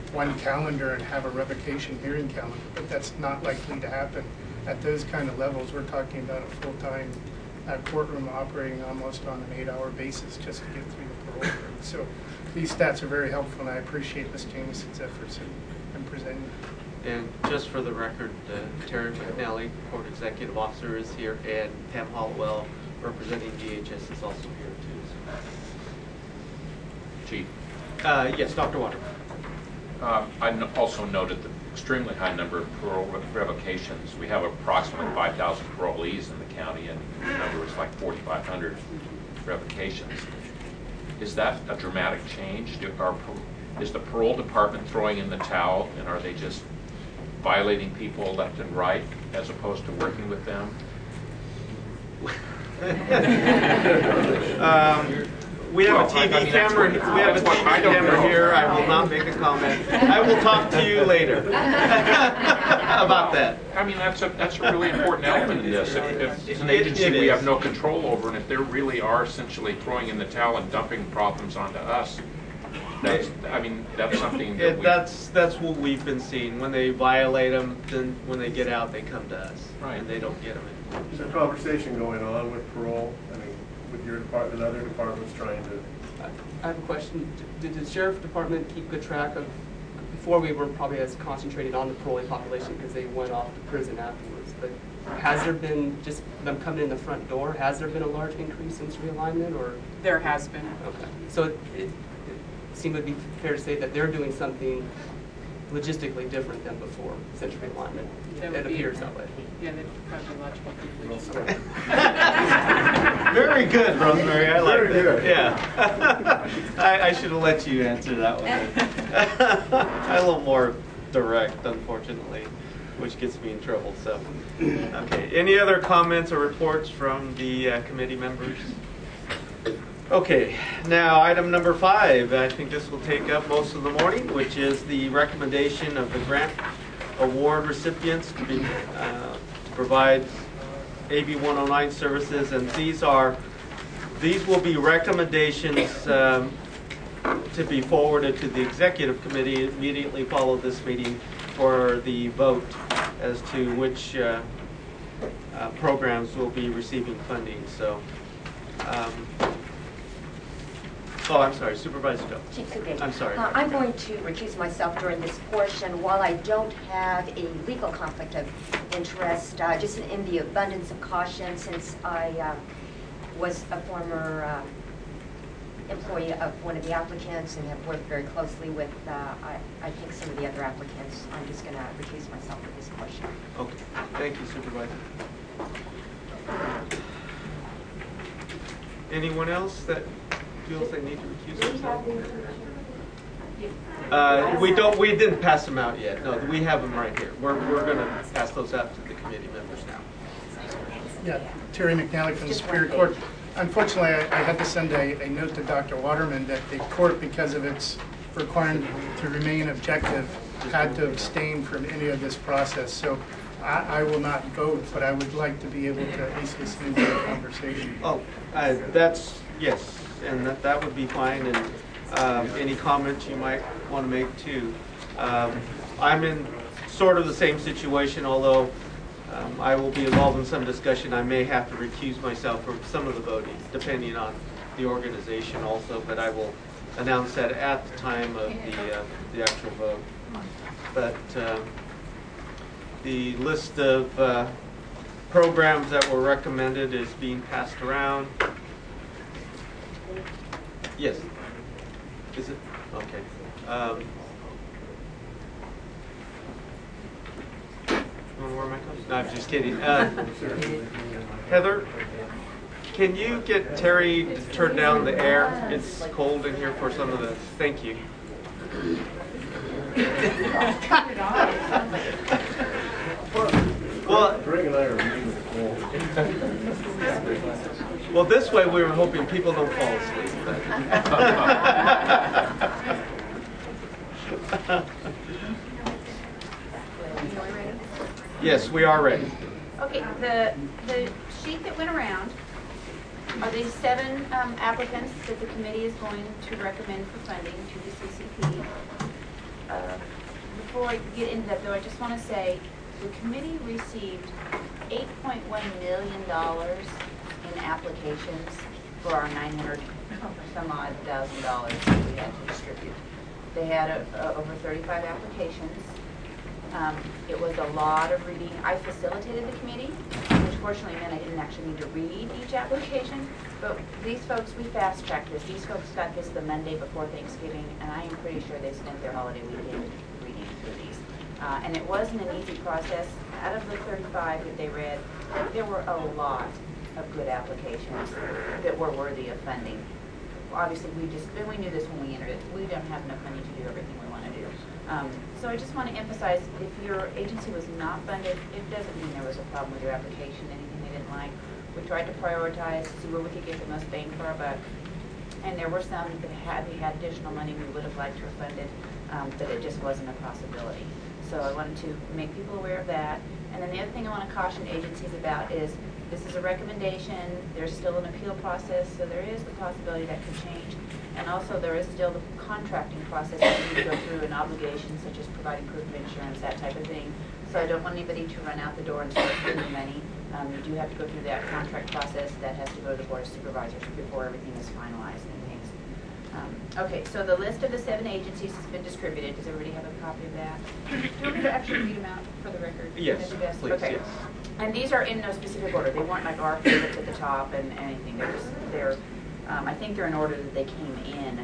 one calendar and have a revocation hearing calendar, but that's not likely to happen. At those kind of levels, we're talking about a full-time uh, courtroom operating almost on an eight-hour basis just to get through the parole hearing. So these stats are very helpful, and I appreciate Miz Jamison's efforts in, in presenting them. And just for the record, uh, Terry McNally, Court Executive Officer, is here, and Pam Hollowell, representing D H S, is also here too. Chief. Uh, yes, Doctor Waterman. Uh, I no- also noted the extremely high number of parole re- revocations. We have approximately five thousand parolees in the county, and the number is like forty-five hundred revocations. Is that a dramatic change? Do, are, is the parole department throwing in the towel, and are they just violating people left and right as opposed to working with them? um, we have Well, a T V I- I mean, camera. that's what- we have a T V that's what I don't camera know. here. I will not make a comment. I will talk to you later about that. I mean, that's a that's a really important element in this. If, if it's an It- agency it we is. have no control over, and if they really are essentially throwing in the towel and dumping problems onto us, that's, I mean, that's something that It, we... that's that's what we've been seeing. When they violate them, then when they get out, they come to us, Right. and they don't get them anymore. Is there a conversation going on with parole? I mean, with your department, other departments trying to? I have a question. Did the sheriff department keep good track of, before we were probably as concentrated on the parolee population because they went off to prison afterwards, but has there been, just them coming in the front door, has there been a large increase since realignment, or? There has been. Okay, so it, it, it seemed to be fair to say that they're doing something logistically different than before since realignment. That It would be- appears that way. Yeah, they're probably logical conclusion. Very good, Rosemary. I like Very that. good. Yeah. I, I should have let you answer that one. I'm a little more direct, unfortunately, which gets me in trouble. So, okay. Any other comments or reports from the uh, committee members? Okay. Now, item number five. I think this will take up most of the morning, which is the recommendation of the grant award recipients to be uh, to provide A B one oh nine services, and these are these will be recommendations um, to be forwarded to the executive committee immediately follow this meeting for the vote as to which uh, uh, programs will be receiving funding. So. Um, Oh, I'm sorry, Supervisor Joe. Chief Kugay. I'm sorry. Uh, I'm going to recuse myself during this portion. While I don't have a legal conflict of interest, uh, just in the abundance of caution, since I uh, was a former uh, employee of one of the applicants and have worked very closely with, uh, I, I think, some of the other applicants, I'm just going to recuse myself for this portion. Okay, thank you, Supervisor. Anyone else that feels they need to recuse themselves? Uh, we don't. We didn't pass them out yet. No, we have them right here. We're we're going to pass those out to the committee members now. Yeah, Terry McNally from the Just Superior one Court. page. Unfortunately, I I had to send a, a note to Doctor Waterman that the court, because of its requirement to remain objective, had to abstain from any of this process. So I, I will not vote, but I would like to be able to at least listen to the conversation. Oh, uh, that's yes, and that that would be fine. And um, any comments you might want to make too. Um, I'm in sort of the same situation, although um, I will be involved in some discussion. I may have to recuse myself from some of the voting, depending on the organization also. But I will announce that at the time of the uh, the actual vote. But um, the list of uh, programs that were recommended is being passed around. Yes. Is it? Okay. Um, you wanna wear my coat? No, I'm just kidding. Uh, Heather, can you get Terry to turn down the air? It's cold in here for some of the. Thank you. Well, Greg and I are reading the poll. well, this way we were hoping people don't fall asleep. Yes, we are ready. Okay, the, the sheet that went around are these seven um, applicants that the committee is going to recommend for funding to the C C P. uh, before I get into that though, I just want to say the committee received eight point one million dollars in applications for our nine hundred some odd thousand dollars that we had to distribute. They had uh, uh, over thirty-five applications. Um, it was a lot of reading. I facilitated the committee, which fortunately meant I didn't actually need to read each application. But these folks, we fast-tracked this. These folks got this the Monday before Thanksgiving, and I am pretty sure they spent their holiday weekend reading through these. Uh, and it wasn't an easy process. Out of the thirty-five that they read, there were a lot of good applications that were worthy of funding. Obviously, we just, and we knew this when we entered it, we don't have enough money to do everything we want to do. Um, so I just want to emphasize, if your agency was not funded, it doesn't mean there was a problem with your application, anything they didn't like. We tried to prioritize, see where we could get the most bang for our buck. And there were some that had, we had additional money we would have liked to have funded, um, but it just wasn't a possibility. So I wanted to make people aware of that. And then the other thing I want to caution agencies about is, this is a recommendation, there's still an appeal process, so there is the possibility that could change. And also there is still the contracting process that you need to go through, an obligation such as providing proof of insurance, that type of thing. So I don't want anybody to run out the door and start spending money. Um, you do have to go through that contract process. That has to go to the Board of Supervisors before everything is finalized and things. Um, okay, so the list of the seven agencies has been distributed. Does everybody have a copy of that? Do you want me to actually read them out for the record? Yes, please, okay. yes. And these are in no specific order. They weren't like our favorites at the top and anything. They're just, they're, um, I think they're in order that they came in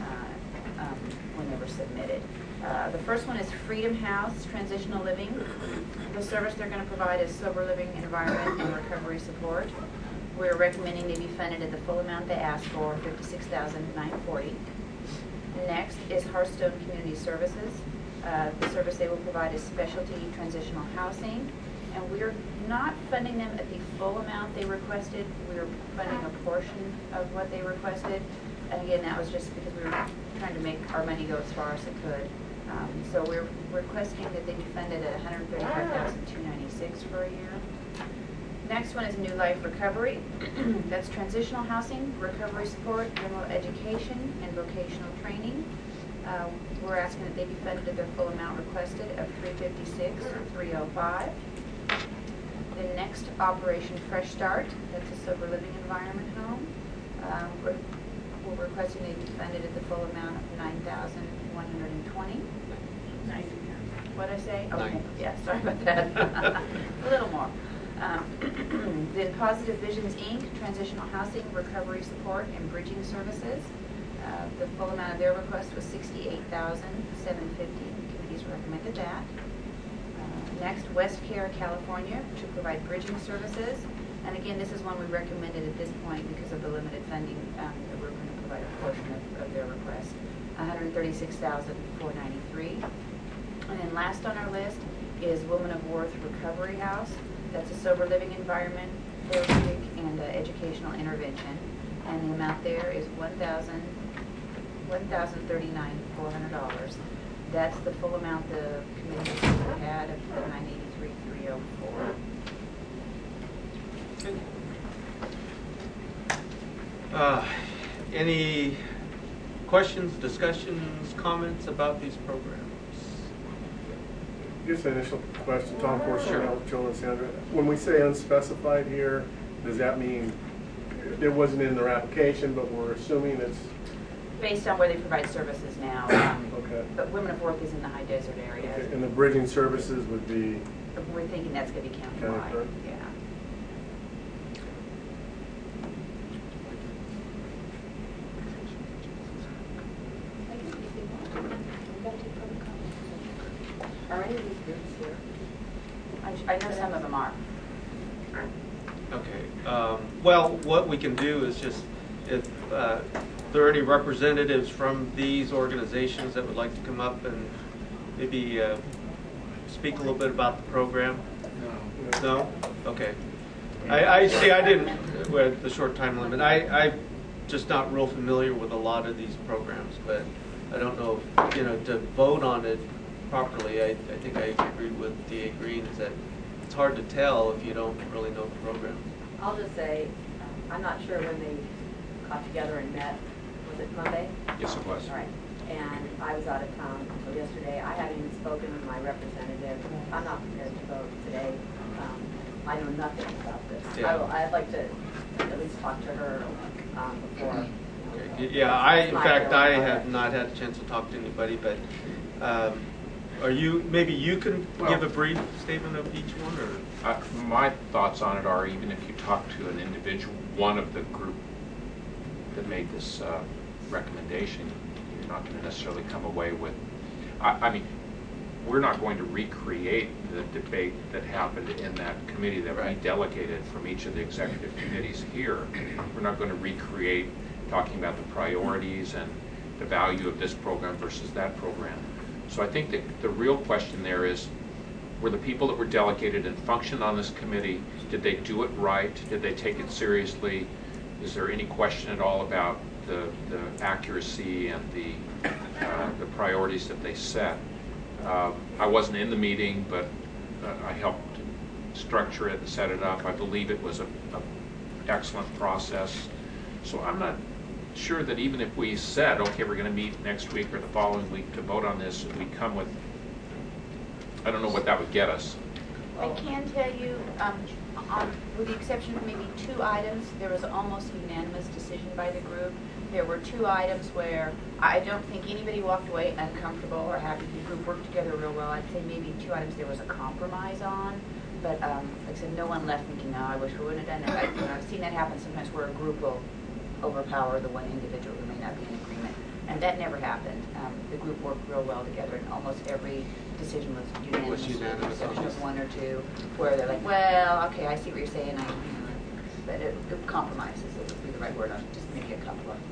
uh, um, when they were submitted. Uh, the first one is Freedom House Transitional Living. The service they're going to provide is sober living, environment, and recovery support. We're recommending they be funded at the full amount they asked for, fifty-six thousand nine hundred forty dollars. Next is Hearthstone Community Services. Uh, the service they will provide is specialty transitional housing. And we're not funding them at the full amount they requested. We're funding a portion of what they requested. And again, that was just because we were trying to make our money go as far as it could. Um, so we're requesting that they be funded at one hundred thirty-five thousand two hundred ninety-six dollars for a year. Next one is New Life Recovery. That's transitional housing, recovery support, general education, and vocational training. Uh, we're asking that they be funded at their full amount requested of three hundred fifty-six thousand three hundred five dollars. The next, Operation Fresh Start. That's a sober living environment home. Um, we're, we're requesting they be funded at the full amount of nine thousand one hundred twenty dollars. What did I say? Okay. Nine. Yeah, sorry about that. A little more. Um, then Positive Visions, Incorporated, Transitional Housing, Recovery Support, and Bridging Services. Uh, the full amount of their request was sixty-eight thousand seven hundred fifty dollars. The committee's recommended that. Uh, next, West Care, California, to provide bridging services. And again, this is one we recommended at this point because of the limited funding um, that we're going to provide a portion of, of their request. one hundred thirty-six thousand four hundred ninety-three dollars. And then last on our list is Woman of Worth Recovery House. That's a sober living environment, therapeutic, and uh, educational intervention. And the amount there is one thousand thirty-nine thousand four hundred dollars. That's the full amount the committee had of the nine eighty-three thousand three hundred four. Uh, any questions, discussions, comments about these programs? Just an initial question, Tom Porter, Sure. Joe and Sandra. When we say unspecified here, does that mean it wasn't in their application, but we're assuming it's? Based on where they provide services now. Um, Okay. But Women of Worth is in the high desert area. Okay, and the bridging services would be? We're thinking that's going to be countywide. County, Yeah. Are any of these groups here? I, I know some of them are. Okay. Um, well, what we can do is just, if uh, there are any representatives from these organizations that would like to come up and maybe uh, speak a little bit about the program? No. No? Okay. I, I see, I didn't, with the short time limit, I, I'm just not real familiar with a lot of these programs, but I don't know, if, you know, to vote on it properly, I, I think I agree with D A Green, is that it's hard to tell if you don't really know the program. I'll just say, um, I'm not sure when they got together and met. Was it Monday? Yes, it was. All right. and I was out of town until yesterday. I haven't even spoken with my representative. I'm not prepared to vote today. Um, I know nothing about this. Yeah. I will, I'd like to at least talk to her um, before. Okay. Yeah, I, in My fact, bill, I but- have not had a chance to talk to anybody, but um, are you, maybe you can Well- give a brief statement of each one, or? Uh, My thoughts on it are, even if you talk to an individual, one of the group that made this uh, recommendation, you're not going to necessarily come away with, I, I mean, we're not going to recreate the debate that happened in that committee that we delegated from each of the executive committees here. We're not going to recreate talking about the priorities and the value of this program versus that program. So I think that the real question there is, were the people that were delegated and functioned on this committee, did they do it right? Did they take it seriously? Is there any question at all about the, the accuracy and the, uh, the priorities that they set? Um, I wasn't in the meeting, but uh, I helped structure it and set it up. I believe it was a, a excellent process. So I'm not sure that even if we said, okay, we're going to meet next week or the following week to vote on this, we come with, I don't know what that would get us. I can tell you, um, on, with the exception of maybe two items, there was almost unanimous decision by the group. There were two items where I don't think anybody walked away uncomfortable or happy. The group worked together real well. I'd say maybe two items there was a compromise on, but um, like I said, no one left thinking, no, I wish we wouldn't have done it. I, you know, I've seen that happen sometimes where a group will overpower the one individual who may not be in agreement, and that never happened. Um, the group worked real well together, and almost every decision was unanimous. Was unanimous. With the exception of one or two where they're like, well, okay, I see what you're saying. I, you know, but it, it compromises. It would be the right word. On just maybe a couple of.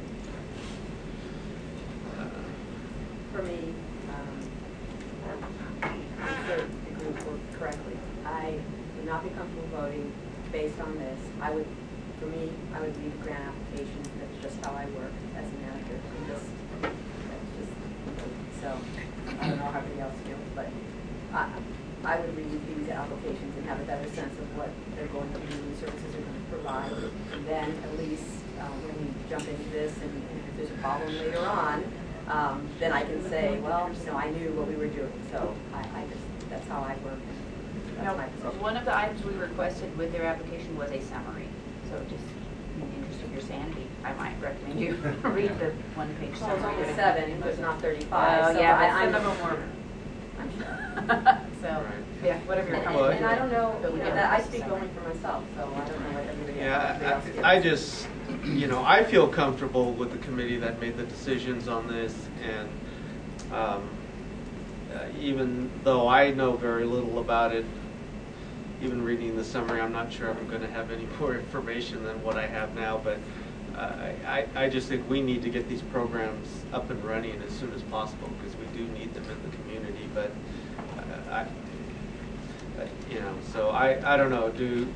For me, um, I'm sure the group worked correctly. I would not be comfortable voting based on this. I would, for me, I would leave a grant application. That's just how I work as a manager. I'm just, that's just, so I don't know how everybody else feels, but I, I would read these applications and have a better sense of what they're going to do, the services they're going to provide. And then at least uh, when we jump into this and, and if there's a problem later on, Um, then I can say, well, you know, I knew what we were doing, so I, I just, that's how I work. That's Now, my position. one of the items we requested with their application was a summary. So just in the interest of your sanity, I might recommend you read the one-page Well, summary. it's only that seven, accompanied there's with not it. thirty-five, Well, so yeah, but I- some I'm- of them were. I'm sure. So, Right. yeah, whatever you're And, comfortable and, with. and I don't know, But we you know, get that I the speak summary. only for myself, so I don't know what everybody else, Yeah, everybody else feels. I, I just, you know, I feel comfortable with the committee that made the decisions on this, and um, uh, even though I know very little about it, even reading the summary, I'm not sure I'm going to have any more information than what I have now, but uh, I, I just think we need to get these programs up and running as soon as possible, because we do need them in the community, but uh, I, uh, you know, so I, I don't know, do,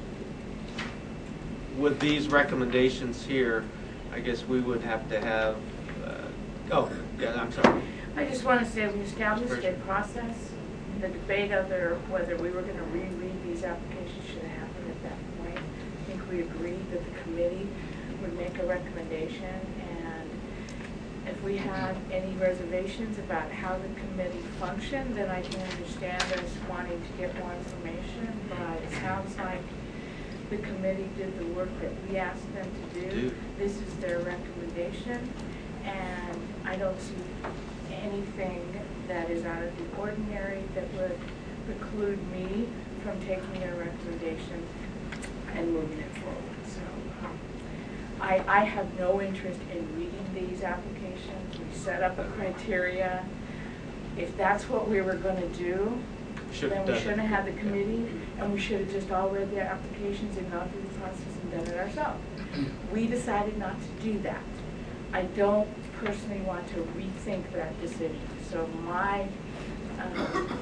with these recommendations here, I guess we would have to have, uh, oh, yeah, I'm sorry. I just want to say we established a process. The debate of there, whether we were going to reread these applications should have happened at that point. I think we agreed that the committee would make a recommendation, and if we have any reservations about how the committee functioned, then I can understand us wanting to get more information, but it sounds like the committee did the work that we asked them to do. Do. This is their recommendation, and I don't see anything that is out of the ordinary that would preclude me from taking their recommendation and moving it forward. So um, I, I have no interest in reading these applications. We set up a criteria. If that's what we were going to do, Should've then we done it. shouldn't have had the committee, and we should have just all read their applications and gone through the process and done it ourselves. We decided not to do that. I don't personally want to rethink that decision. So my um,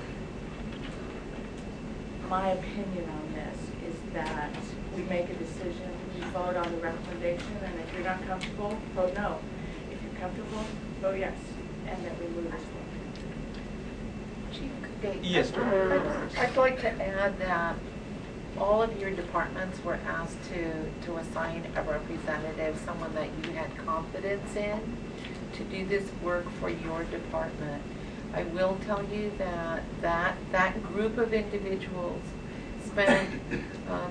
my opinion on this is that we make a decision, we vote on the recommendation, and if you're not comfortable, vote no. If you're comfortable, vote yes, and then we move this forward. Chief Gay, Yes, ma'am. I'd I'd like to add that all of your departments were asked to, to assign a representative, someone that you had confidence in. to do this work for your department. I will tell you that that, that group of individuals spent uh,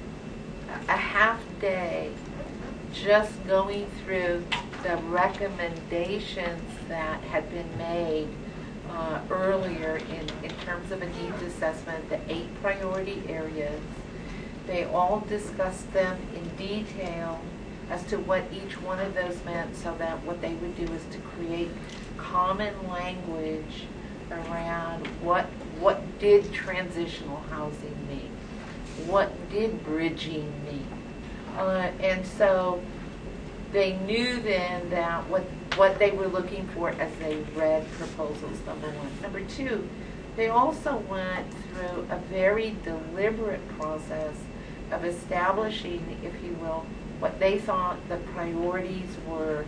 a half day just going through the recommendations that had been made uh, earlier in, in terms of a needs assessment, the eight priority areas. They all discussed them in detail as to what each one of those meant, so that what they would do is to create common language around what what did transitional housing mean, what did bridging mean, uh, and so they knew then that what what they were looking for as they read proposals. Number one. Number two, they also went through a very deliberate process of establishing, if you will, what they thought the priorities were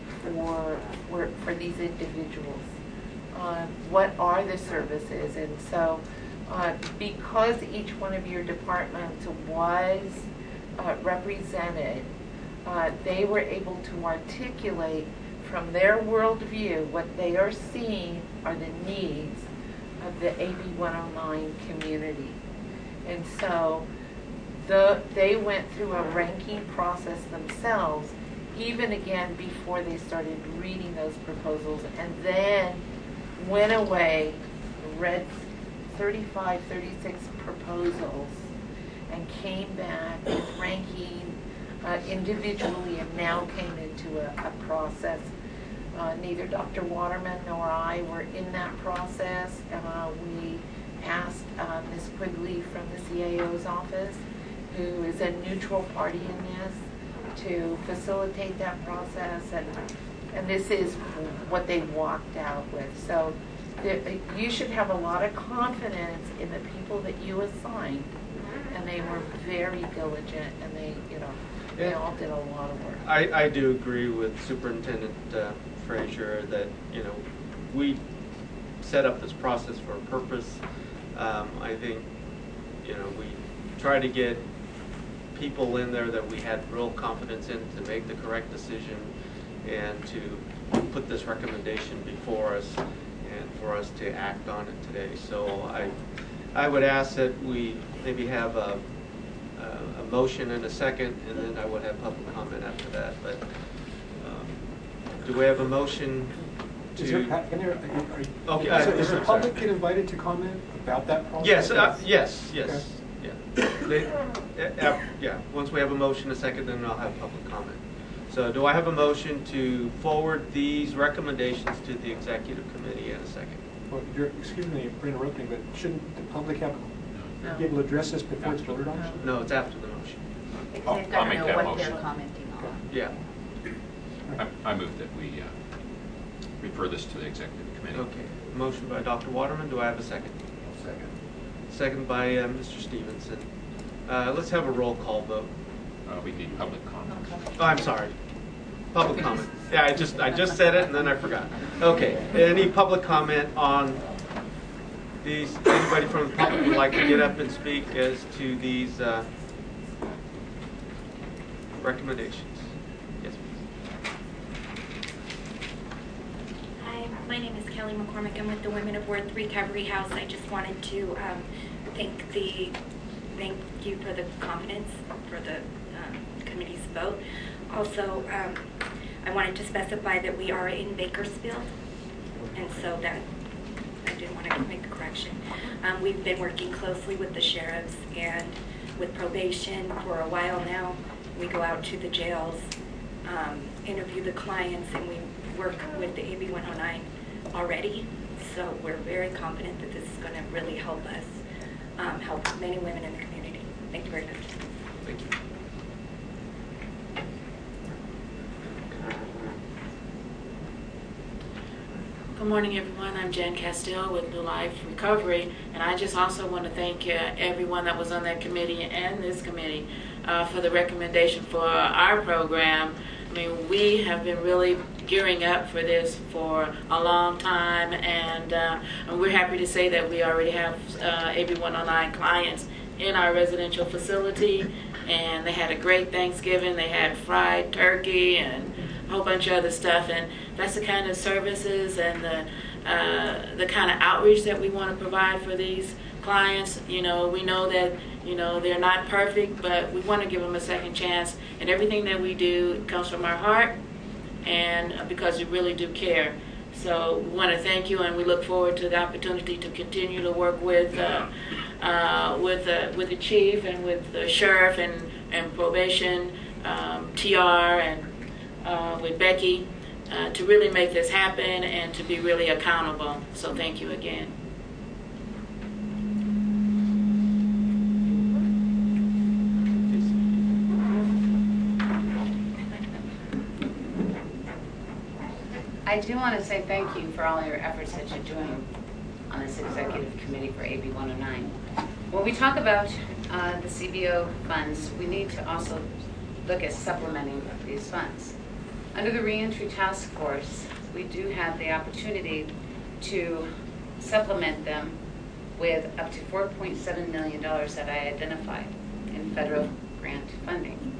for for, for these individuals. Uh, what are the services? And so uh, because each one of your departments was uh, represented, uh, they were able to articulate from their worldview what they are seeing are the needs of the A B one oh nine community. And so the, they went through a ranking process themselves, even again before they started reading those proposals, and then went away, read thirty-five, thirty-six proposals, and came back with ranking uh, individually, and now came into a, a process. Uh, neither Doctor Waterman nor I were in that process. Uh, we asked uh, Miz Quigley from the C A O's office, who is a neutral party in this, to facilitate that process, and and this is what they walked out with. So the, you should have a lot of confidence in the people that you assigned, and they were very diligent, and they, you know, they all did a lot of work. I, I do agree with Superintendent uh, Frazier that, you know, we set up this process for a purpose. Um, I think, you know, we try to get people in there that we had real confidence in to make the correct decision and to put this recommendation before us and for us to act on it today. So I, I would ask that we maybe have a, a, a motion and a second, and then I would have public comment after that. But um, do we have a motion to? Is there, can there, are, are, okay, so I, is the I'm public sorry. get invited to comment about that process? Yes, uh, yes, yes. Okay. Yeah. They, uh, uh, yeah. Once we have a motion, a second, then I'll have public comment. So do I have a motion to forward these recommendations to the executive committee in a second? Well, you're, excuse me for interrupting, but shouldn't the public have No. be able to address this before it's voted on? No, it's after the motion. Because they've got I'll to make know that what motion. they're commenting on. Yeah. I, I move that we uh, refer this to the executive committee. Okay. Motion by Doctor Waterman. Do I have a second? Second. Second by uh, Mister Stevenson. Uh, let's have a roll call vote. Uh, we need public comment. Oh, I'm sorry. Public comment. Yeah, I just I just said it and then I forgot. Okay. Any public comment on these? Anybody from the public would like to get up and speak as to these uh, recommendations? Yes, please. Hi, my name is Kelly McCormick. I'm with the Women of Worth Recovery House. I just wanted to um, thank the thank you for the confidence for the um, committee's vote. Also, um, I wanted to specify that we are in Bakersfield, and so that I did want to make a correction. Um, we've been working closely with the sheriffs and with probation for a while now. We go out to the jails, um, interview the clients, and we work with the A B one oh nine already. So we're very confident that this is going to really help us, um, help many women in the community. Thank you very much. Thank you. Good morning, everyone. I'm Jan Castile with New Life Recovery, and I just also want to thank uh, everyone that was on that committee and this committee uh, for the recommendation for our program. I mean, we have been really gearing up for this for a long time, and, uh, and we're happy to say that we already have uh, A B one oh nine clients in our residential facility, and they had a great Thanksgiving. They had fried turkey and a whole bunch of other stuff. And that's the kind of services and the uh, the kind of outreach that we want to provide for these clients. You know, we know that, you know, they're not perfect, but we want to give them a second chance. And everything that we do comes from our heart, and because we really do care. So we want to thank you, and we look forward to the opportunity to continue to work with uh, uh, with uh, with the chief and with the sheriff and and probation, um, T R, and uh, with Becky uh, to really make this happen and to be really accountable. So thank you again. I do want to say thank you for all your efforts that you're doing on this executive committee for A B one oh nine. When we talk about uh, the C B O funds, we need to also look at supplementing these funds. Under the Reentry Task Force, we do have the opportunity to supplement them with up to four point seven million dollars that I identified in federal grant funding.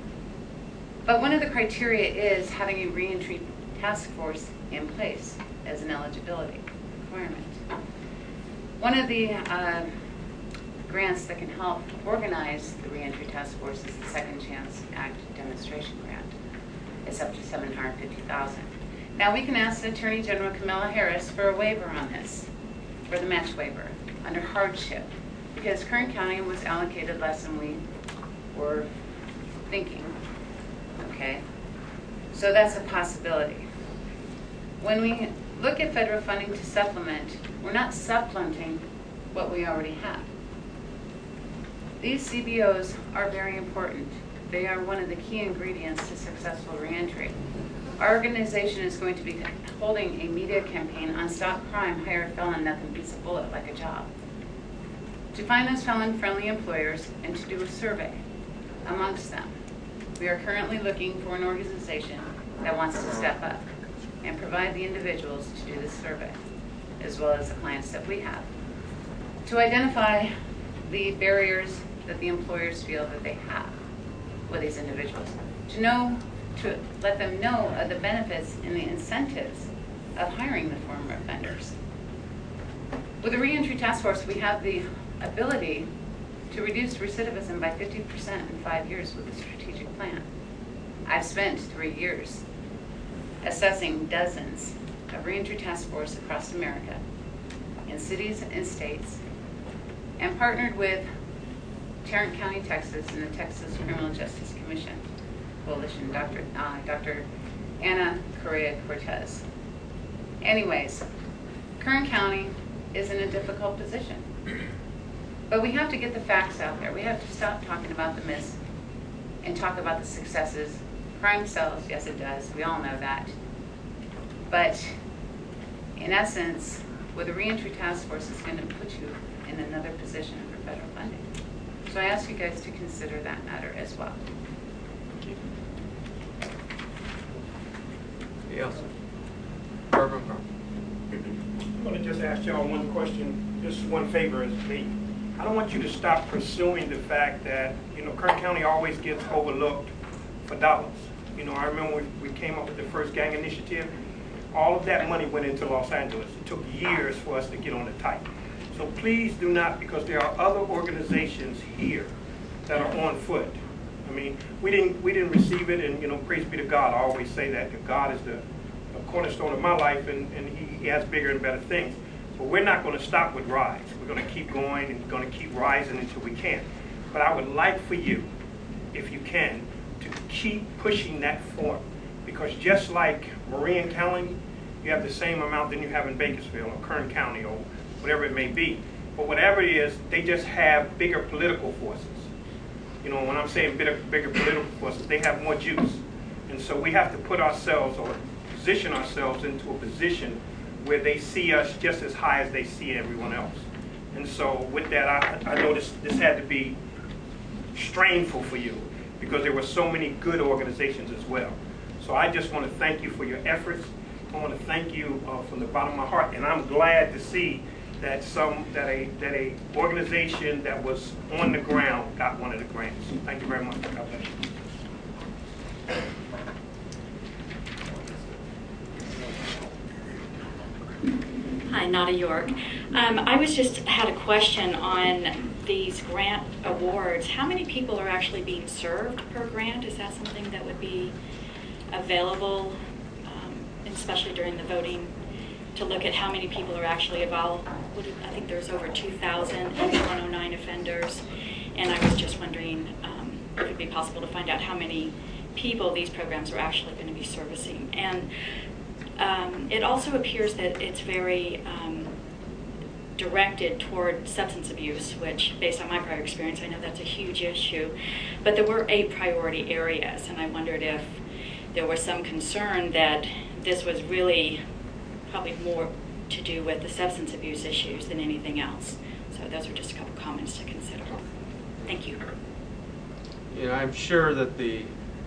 But one of the criteria is having a reentry task force in place as an eligibility requirement. One of the uh, grants that can help organize the reentry task force is the Second Chance Act demonstration grant. It's up to seven hundred fifty thousand dollars. Now we can ask the Attorney General Kamala Harris for a waiver on this, for the match waiver, under hardship, because Kern County was allocated less than we were thinking, okay? So that's a possibility. When we look at federal funding to supplement, we're not supplementing what we already have. These C B Os are very important. They are one of the key ingredients to successful reentry. Our organization is going to be holding a media campaign on Stop Crime, Hire a Felon, Nothing Beats a Bullet Like a Job, to find those felon-friendly employers and to do a survey amongst them. We are currently looking for an organization that wants to step up and provide the individuals to do this survey, as well as the clients that we have, to identify the barriers that the employers feel that they have with these individuals, to know, to let them know of the benefits and the incentives of hiring the former offenders. With the Reentry Task Force, we have the ability to reduce recidivism by fifty percent in five years with a strategic plan. I've spent three years assessing dozens of reentry task force across America, in cities and states, and partnered with Tarrant County, Texas, and the Texas Criminal Justice Commission Coalition, Doctor Uh, Doctor Ana Correa Cortez. Anyways, Kern County is in a difficult position, but we have to get the facts out there. We have to stop talking about the myths and talk about the successes. Crime sells, yes it does, we all know that. But in essence, with the Reentry Task Force, it's going to put you in another position for federal funding. So I ask you guys to consider that matter as well. Yes. Barbara McCarthy. I'm going to just ask y'all one question, just one favor as me. I don't want you to stop pursuing the fact that, you know, Kern County always gets overlooked for dollars. You know, I remember when we came up with the first gang initiative, all of that money went into Los Angeles. It took years for us to get on the tight. So please do not, because there are other organizations here that are on foot. I mean, we didn't we didn't receive it, and you know, praise be to God. I always say that, that God is the, the cornerstone of my life, and, and he, he has bigger and better things. But we're not going to stop with Rise. We're going to keep going and going to keep rising until we can. But I would like for you, if you can, to keep pushing that forward. Because just like Marin County, you have the same amount that you have in Bakersfield or Kern County or whatever it may be. But whatever it is, they just have bigger political forces. You know, when I'm saying bigger, bigger political forces, they have more juice. And so we have to put ourselves or position ourselves into a position where they see us just as high as they see everyone else. And so with that, I, I know this, this had to be strainful for you because there were so many good organizations as well. So I just want to thank you for your efforts. I want to thank you uh, from the bottom of my heart, and I'm glad to see that some that a that a organization that was on the ground got one of the grants. Thank you very much. God bless you. Hi, Nada York. Um, I was just had a question on these grant awards. How many people are actually being served per grant? Is that something that would be available, um, especially during the voting, to look at how many people are actually involved? I think there's over two thousand A B one oh nine offenders, and I was just wondering um, if it would be possible to find out how many people these programs are actually going to be servicing. And um, it also appears that it's very um, directed toward substance abuse, which, based on my prior experience, I know that's a huge issue. But there were eight priority areas, and I wondered if there was some concern that this was really probably more to do with the substance abuse issues than anything else. So those are just a couple comments to consider. Thank you. You know, I'm sure that the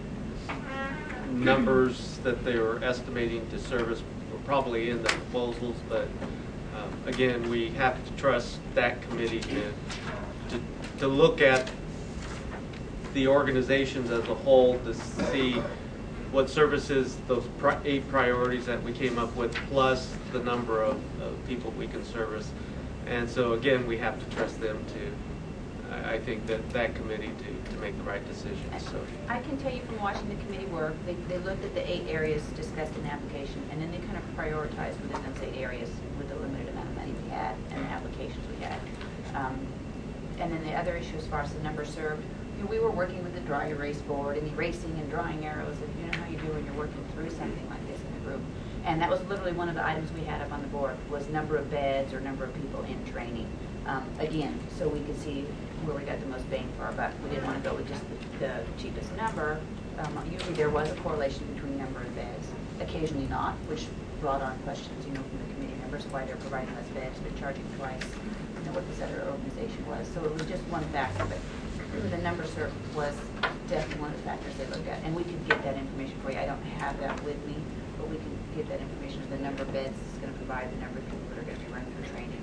numbers that they were estimating to service were probably in the proposals, but um, again, we have to trust that committee to, to, to look at the organizations as a whole to see what services those pri eight priorities that we came up with, plus the number of, of people we can service. And so again, we have to trust them to, I, I think that that committee to, to make the right decisions. So I can tell you from watching the committee work, they, they looked at the eight areas discussed in the application, and then they kind of prioritized within those eight areas with the limited amount of money we had and the applications we had. Um, and then the other issue as far as the number served, you know, we were working with the dry erase board and erasing and drawing arrows, and you know how you do when you're working through something like this in a group. And that was literally one of the items we had up on the board, was number of beds or number of people in training. Um, again, so we could see where we got the most bang for our buck. We didn't want to go with just the, the cheapest number. Um, usually there was a correlation between number of beds, occasionally not, which brought on questions, you know, from the committee members, why they're providing less beds but charging twice, you know, what this other organization was. So it was just one factor, but the number served was definitely one of the factors they looked at, and we could get that information for you. I don't have that with me, but we can get that information of the number of beds it's going to provide, the number of people that are going to be running through training.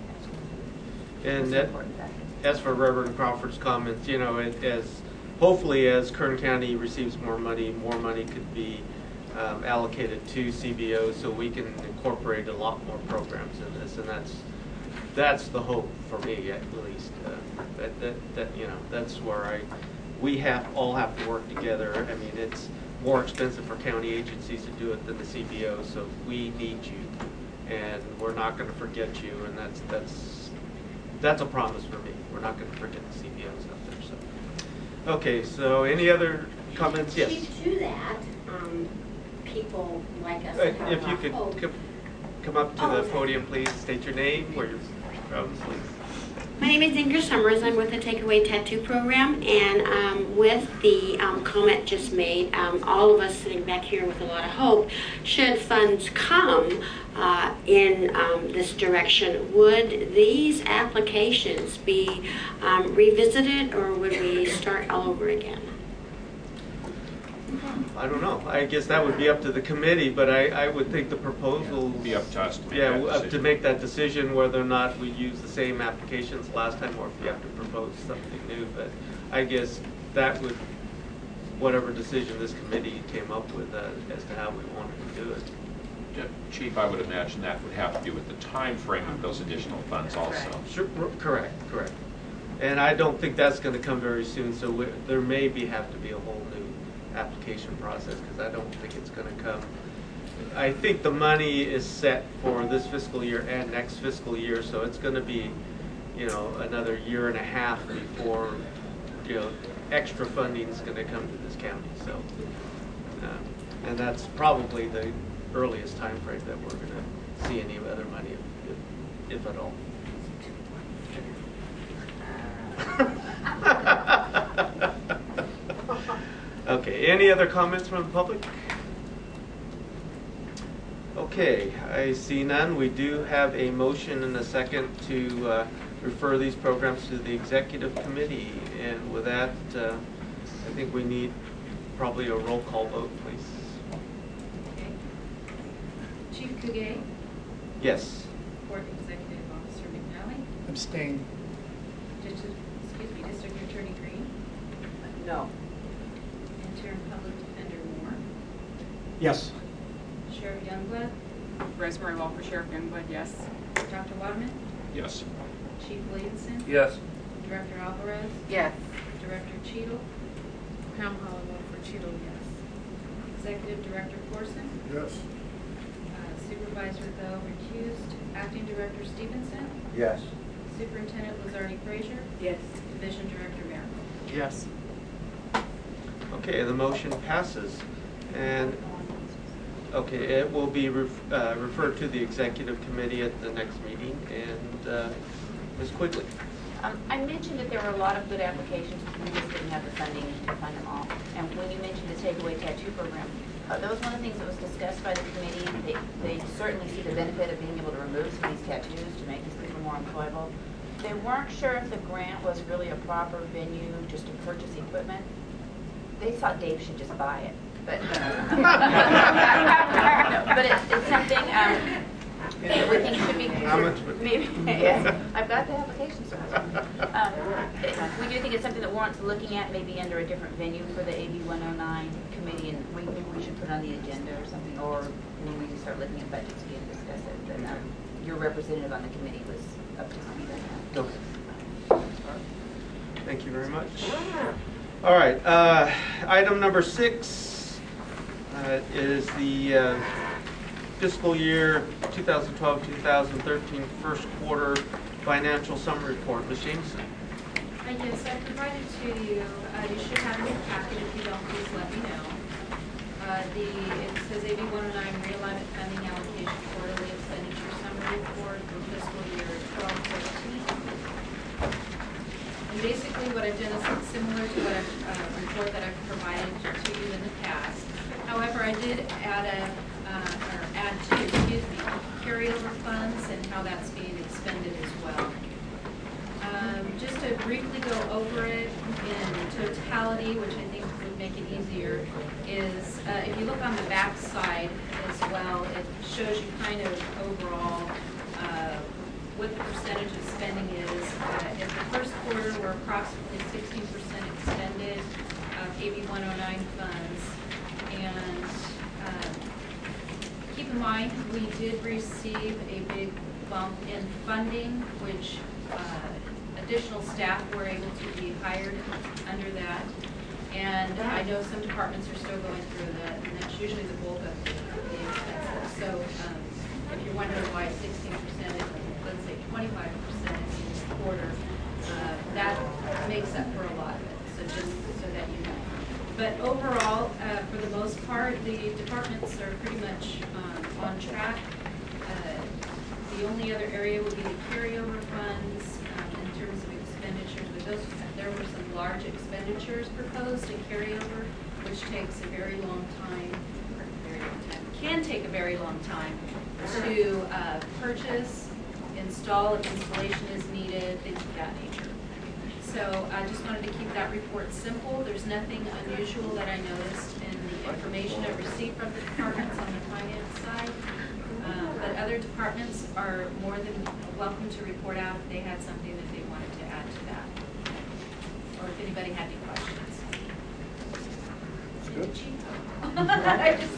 And that, as for Reverend Crawford's comments, you know, it, as hopefully as Kern County receives more money, more money could be um, allocated to C B Os, so we can incorporate a lot more programs in this, and that's that's the hope for me, at least. Uh, that, that that you know, that's where I we have all have to work together. I mean, it's more expensive for county agencies to do it than the C B Os, so we need you, and we're not going to forget you, and that's that's. That's a promise for me. We're not going to forget the C B Os out there. So, okay. So, any other comments? Yes. Chief, to that, um, people like us. Uh, that have if you our could hope. come, come up to Oh, the okay. podium, please. State your name, where you're from, please. My name is Ingrid Summers. I'm with the Takeaway Tattoo Program, and um, with the um, comment just made, um, all of us sitting back here with a lot of hope, should funds come uh, in um, this direction, would these applications be um, revisited, or would we start all over again? I don't know. I guess that would be up to the committee, but I, I would think the proposal would be up to us to make yeah, that up to decision. make that decision whether or not we use the same applications last time, or if we have to propose something new. But I guess that would, whatever decision this committee came up with uh, as to how we wanted to do it. Yeah, Chief, I would imagine that would have to do with the time frame of those additional funds also. Sure, correct, correct. And I don't think that's going to come very soon, so we, there may be have to be a whole new application process, because I don't think it's going to come. I think the money is set for this fiscal year and next fiscal year, so it's going to be, you know, another year and a half before, you know, extra funding is going to come to this county. So, um, and that's probably the earliest time frame that we're going to see any other money, if, if at all. Okay, any other comments from the public? Okay, I see none. We do have a motion and a second to uh, refer these programs to the executive committee. And with that, uh, I think we need probably a roll call vote, please. Okay. Chief Kugay, Yes. Board Executive Officer McNally, Abstain. District, excuse me, District Attorney Green, No. Interim Public Defender Moore, Yes. Sheriff Youngblood, Rosemary Walker, Sheriff Youngblood, yes. Doctor Waterman? Yes. Chief Williamson? Yes. Director Alvarez? Yes. Director Cheadle? Pam Holloway for Cheadle, yes. Executive Director Corson? Yes. Uh, Supervisor Bell recused. Acting Director Stevenson? Yes. Superintendent Lazardi Frazier? Yes. Division Director Miracle? Yes. Okay, the motion passes. And, okay, it will be ref- uh, referred to the executive committee at the next meeting. And uh, Miz Quigley. Um, I mentioned that there were a lot of good applications, we just didn't have the funding to fund them all. And when you mentioned the takeaway tattoo program, uh, that was one of the things that was discussed by the committee. They, they certainly see the benefit of being able to remove some of these tattoos to make these people more employable. They weren't sure if the grant was really a proper venue just to purchase equipment. They thought Dave should just buy it, but, uh, no, but it, it's something, um, that we think should be How much considered. would- Maybe, yes, I've got the application, so. Um, it- we do think it's something that warrants looking at, maybe under a different venue for the A B one oh nine committee, and we, maybe we should put it on the agenda or something, or when we start looking at budgets again, discuss it. But um, your representative on the committee was up to speed on that. Okay. All right. Thank you very much. All right, uh, item number six uh, is the uh, fiscal year two thousand twelve two thousand thirteen first quarter financial summary report. Miz Jameson. Uh, yes, I provided to you, uh, you should have in your packet, if you don't, please let me know. Uh, the, it says A B one oh nine realignment funding allocation quarterly expenditure summary report for fiscal year twelve thirteen. And basically what I've done is similar to what I've, uh, report that I've provided to you in the past. However, I did add a, uh, or add to, excuse me, carryover funds and how that's being expended as well. Um, just to briefly go over it in totality, which I think would make it easier, is uh, if you look on the back side as well, it shows you kind of overall uh, what the percentage of spending is. Uh, in the first quarter, we're approximately sixteen percent expended of A B one oh nine funds. And uh, keep in mind, we did receive a big bump in funding, which uh, additional staff were able to be hired under that. And I know some departments are still going through that, and that's usually the bulk of the the expenses. So um, if you're wondering why sixteen percent is, let's say twenty-five percent in this quarter, uh, that makes up for a lot of it. So just so that you know. But overall, uh, for the most part, the departments are pretty much um, on track. Uh, the only other area would be the carryover funds um, in terms of expenditures. But those, there were some large expenditures proposed to carryover, which takes a very long time, or very long time, can take a very long time to uh, purchase, install if installation is needed, things of that nature. So I just wanted to keep that report simple. There's nothing unusual that I noticed in the information I received from the departments on the finance side. Uh, but other departments are more than welcome to report out if they had something that they wanted to add to that. Or if anybody had any questions. Good. I just-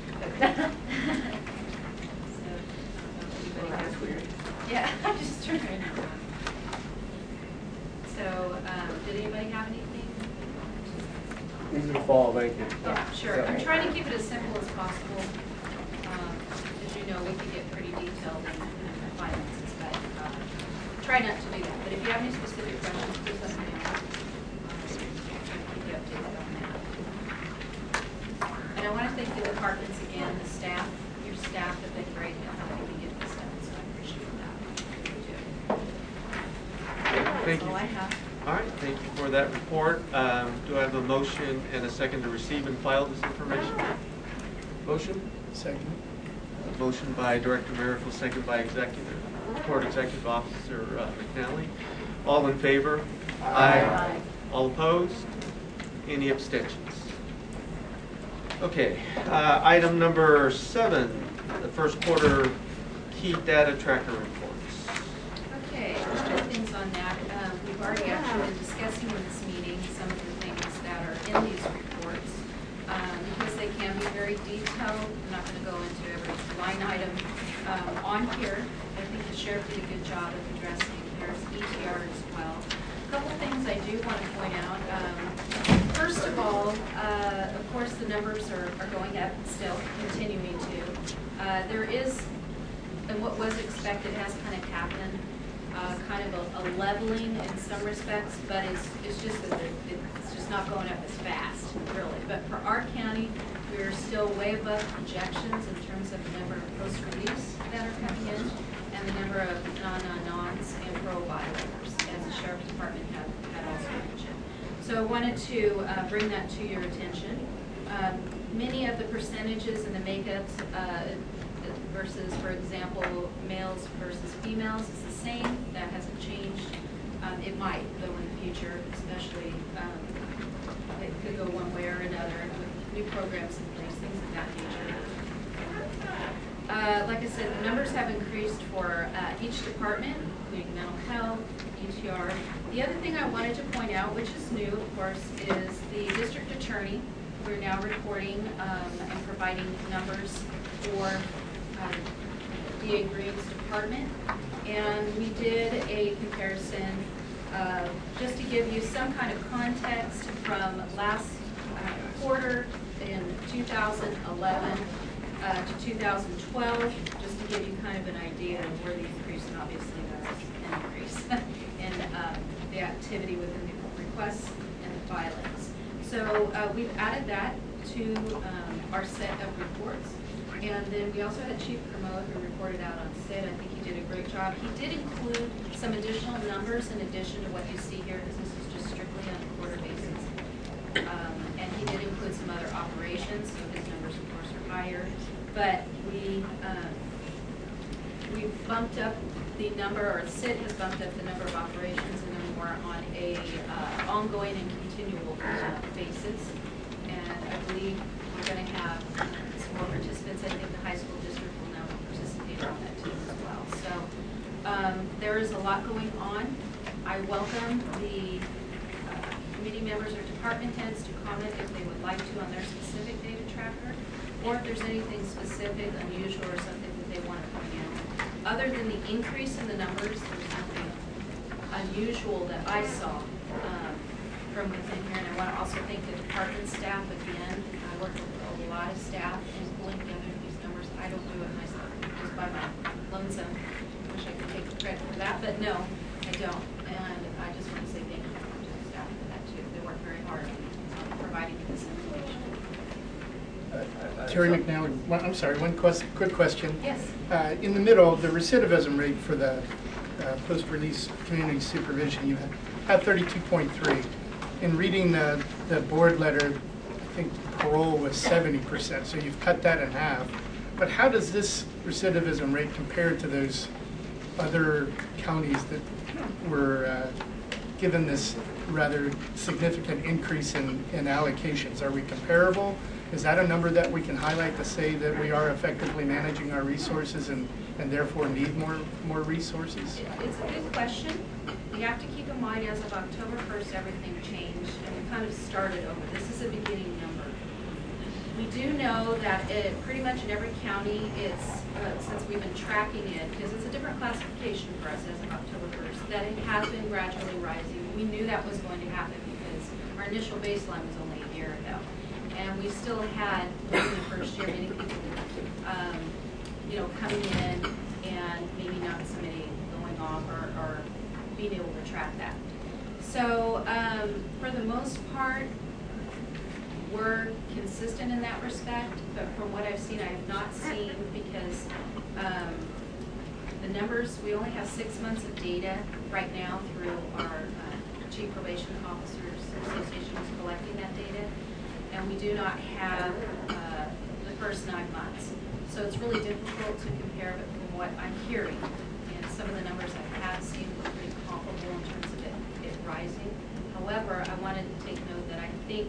So, That's weird. yeah, I just turned it around. So, um, did anybody have anything? Easy to follow, thank you. Yeah, sure. I'm trying to keep it as simple as possible. Um, as you know, we could get pretty detailed in, in the finances, but uh, try not to do that. But if you have any specific questions, please let me know. Um, I'll try to keep you updated on that. And I want to thank the departments again, the staff. Your staff have been great in helping me get this done, so I appreciate that. Thank you. That's all I have. All right, thank you for that report. Um, do I have a motion and a second to receive and file this information? Motion? Second. A motion by Director Miracle, second by Executive Court Executive Officer uh, McNally. All in favor? Aye. Aye. All opposed? Any abstentions? Okay, uh, item number seven, the first quarter key data tracker reports. Okay, a couple of things on that. Um, we've already actually been discussing in this meeting some of the things that are in these reports. Um, because they can be very detailed, I'm not going to go into every line item um, on here. I think it sheriff did a good job of addressing. There's E T R as well. A couple things I do want to point out. Um, first of all, uh, of course, the numbers are, are going up still, continuing to. Uh, there is, and what was expected has kind of happened, uh, kind of a, a leveling in some respects, but it's, it's just that it, it's just not going up as fast, really. But for our county, we're still way above projections in terms of the number of post-release that are coming in and the number of non-non-nons and parole violators, as the Sheriff's Department had, had also mentioned. So I wanted to uh, bring that to your attention. Um, many of the percentages and the makeups uh, versus, for example, males versus females is the same. That hasn't changed. Um, it might, though, in the future, especially um, it could go one way or another with new programs in place, things of that nature. Uh, like I said, the numbers have increased for uh, each department, including mental health, E T R. The other thing I wanted to point out, which is new, of course, is the district attorney. We're now reporting um, and providing numbers for um, D A Green's department. And we did a comparison uh, just to give you some kind of context from last uh, quarter in two thousand eleven uh, to two thousand twelve, just to give you kind of an idea of where the increase, and obviously that's an increase in um, the activity within the requests and the filings. So uh, we've added that to um, our set of reports. And then we also had Chief Kermode, who reported out on S I D. I think he did a great job. He did include some additional numbers in addition to what you see here, because this is just strictly on a quarter basis. Um, and he did include some other operations, so his numbers, of course, are higher. But we uh, we bumped up the number, or S I D has bumped up the number of operations, and then more on a uh, ongoing and continual uh, basis. And I believe we're going to have some more participants. I think the high school district will now participate on that too as well. So um, there is a lot going on. I welcome the uh, committee members or department heads to comment if they would like to on their specific data tracker, or if there's anything specific, unusual, or something that they want to point out. Other than the increase in the numbers, there's nothing unusual that I saw um, from within here. And I want to also thank the department staff again. I work with a lot of staff in pulling together these numbers. I don't do it myself, just by my lonesome. Wish I could take the credit for that, but no, I don't. And I just want to say thank you to the staff for that too. They work very hard on providing this information. Terry McNally, one- I'm sorry, one quest, quick question. Yes. Uh, in the middle, the recidivism rate for the uh, post-release community supervision, you had, had thirty-two point three. In reading the, the board letter, I think parole was seventy percent, so you've cut that in half. But how does this recidivism rate compare to those other counties that were uh, given this rather significant increase in, in allocations? Are we comparable? Is that a number that we can highlight to say that we are effectively managing our resources and, and therefore need more, more resources? It's a good question. You have to keep in mind, as of October first, everything changed, and we kind of started over. This is a beginning number. We do know that it, pretty much in every county, it's, uh, since we've been tracking it, because it's a different classification for us as of October first, that it has been gradually rising. We knew that was going to happen because our initial baseline was only a year ago. And we still had, in the first year, many people, um, you know, coming in and maybe not submitting, going off, or, or being able to track that. So um, for the most part, we're consistent in that respect, but from what I've seen, I have not seen, because um, the numbers, we only have six months of data right now through our uh, Chief Probation Officers Association is collecting that data. And we do not have uh, the first nine months. So it's really difficult to compare, but from what I'm hearing, and some of the numbers I have seen look pretty comparable in terms of it, it rising. However, I wanted to take note that I think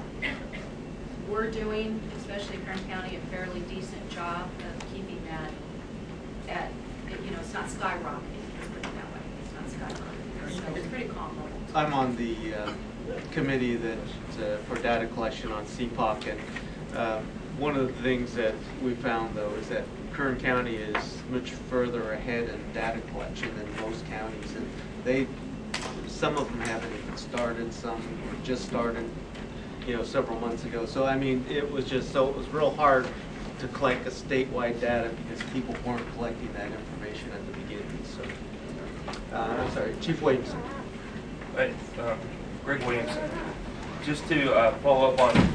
we're doing, especially Kern County, a fairly decent job of keeping that at, you know, it's not skyrocketing, let's put it that way. It's not skyrocketing. So it's pretty comparable. I'm on the uh, committee that uh, for data collection on C P O C, and uh, one of the things that we found, though, is that Kern County is much further ahead in data collection than most counties, and they, some of them haven't even started, some just started, you know, several months ago. So I mean, it was just so it was real hard to collect a statewide data because people weren't collecting that information at the beginning. So uh, I'm sorry, Chief Williamson. Hey, uh, Greg Williamson. Just to uh, follow up on uh,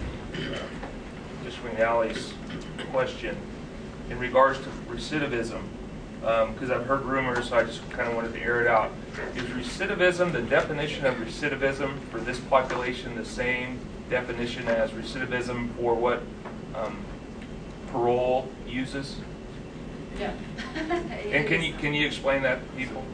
Miz Rinaldi's question in regards to recidivism, because um, I've heard rumors, so I just kind of wanted to air it out. Is recidivism, the definition of recidivism for this population, the same definition as recidivism for what um, parole uses? Yeah. And can you can you explain that to people?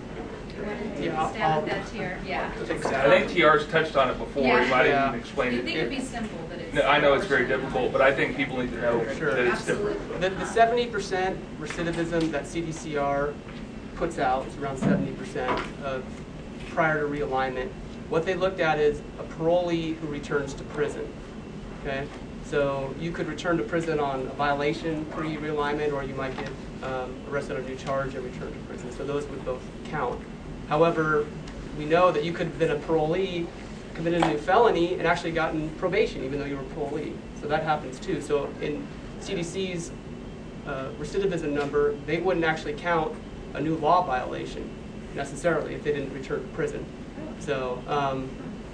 Yeah, stab that tier. Yeah. I think T R's touched on it before. Yeah. He might Yeah. have even explained You it. think it'd be simple, but it's. No, I know it's very difficult, but I think people need to know Sure. that it's Absolutely. different. The, the seventy percent recidivism that C D C R puts out is around seventy percent of prior to realignment. What they looked at is a parolee who returns to prison. Okay, so you could return to prison on a violation pre-realignment, or you might get um, arrested on a new charge and return to prison. So those would both count. However, we know that you could have been a parolee, committed a new felony, and actually gotten probation, even though you were a parolee. So that happens too. So in C D C's uh, recidivism number, they wouldn't actually count a new law violation necessarily if they didn't return to prison. So um,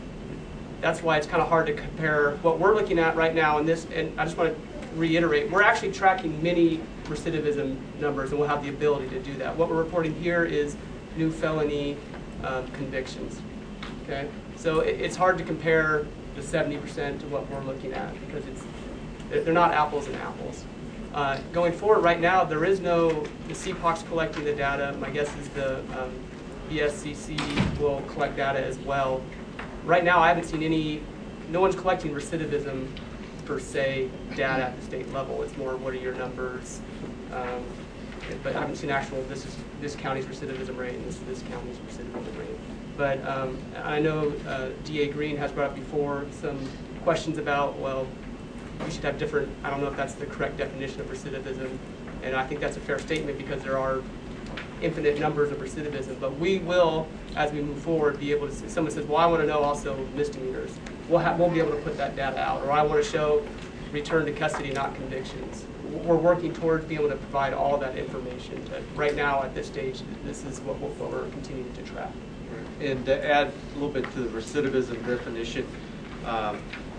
that's why it's kind of hard to compare what we're looking at right now in this. And I just want to reiterate, we're actually tracking many recidivism numbers, and we'll have the ability to do that. What we're reporting here is new felony um, convictions. Okay, so it, it's hard to compare the seventy percent to what we're looking at because it's they're not apples and apples. Uh, going forward, right now there is no the C P O C's collecting the data. My guess is the um, B S C C will collect data as well. Right now, I haven't seen any. No one's collecting recidivism per se data at the state level. It's more what are your numbers. Um, but I haven't seen actual, this is this county's recidivism rate and this is this county's recidivism rate. But um, I know uh, D A Green has brought up before some questions about, well, we should have different, I don't know if that's the correct definition of recidivism, and I think that's a fair statement because there are infinite numbers of recidivism, but we will, as we move forward, be able to, if someone says, well, I want to know also misdemeanors, we'll, have, we'll be able to put that data out, or I want to show return to custody, not convictions. We're working towards being able to provide all that information, but right now at this stage, this is what, what we're continuing to track. And to add a little bit to the recidivism definition, um,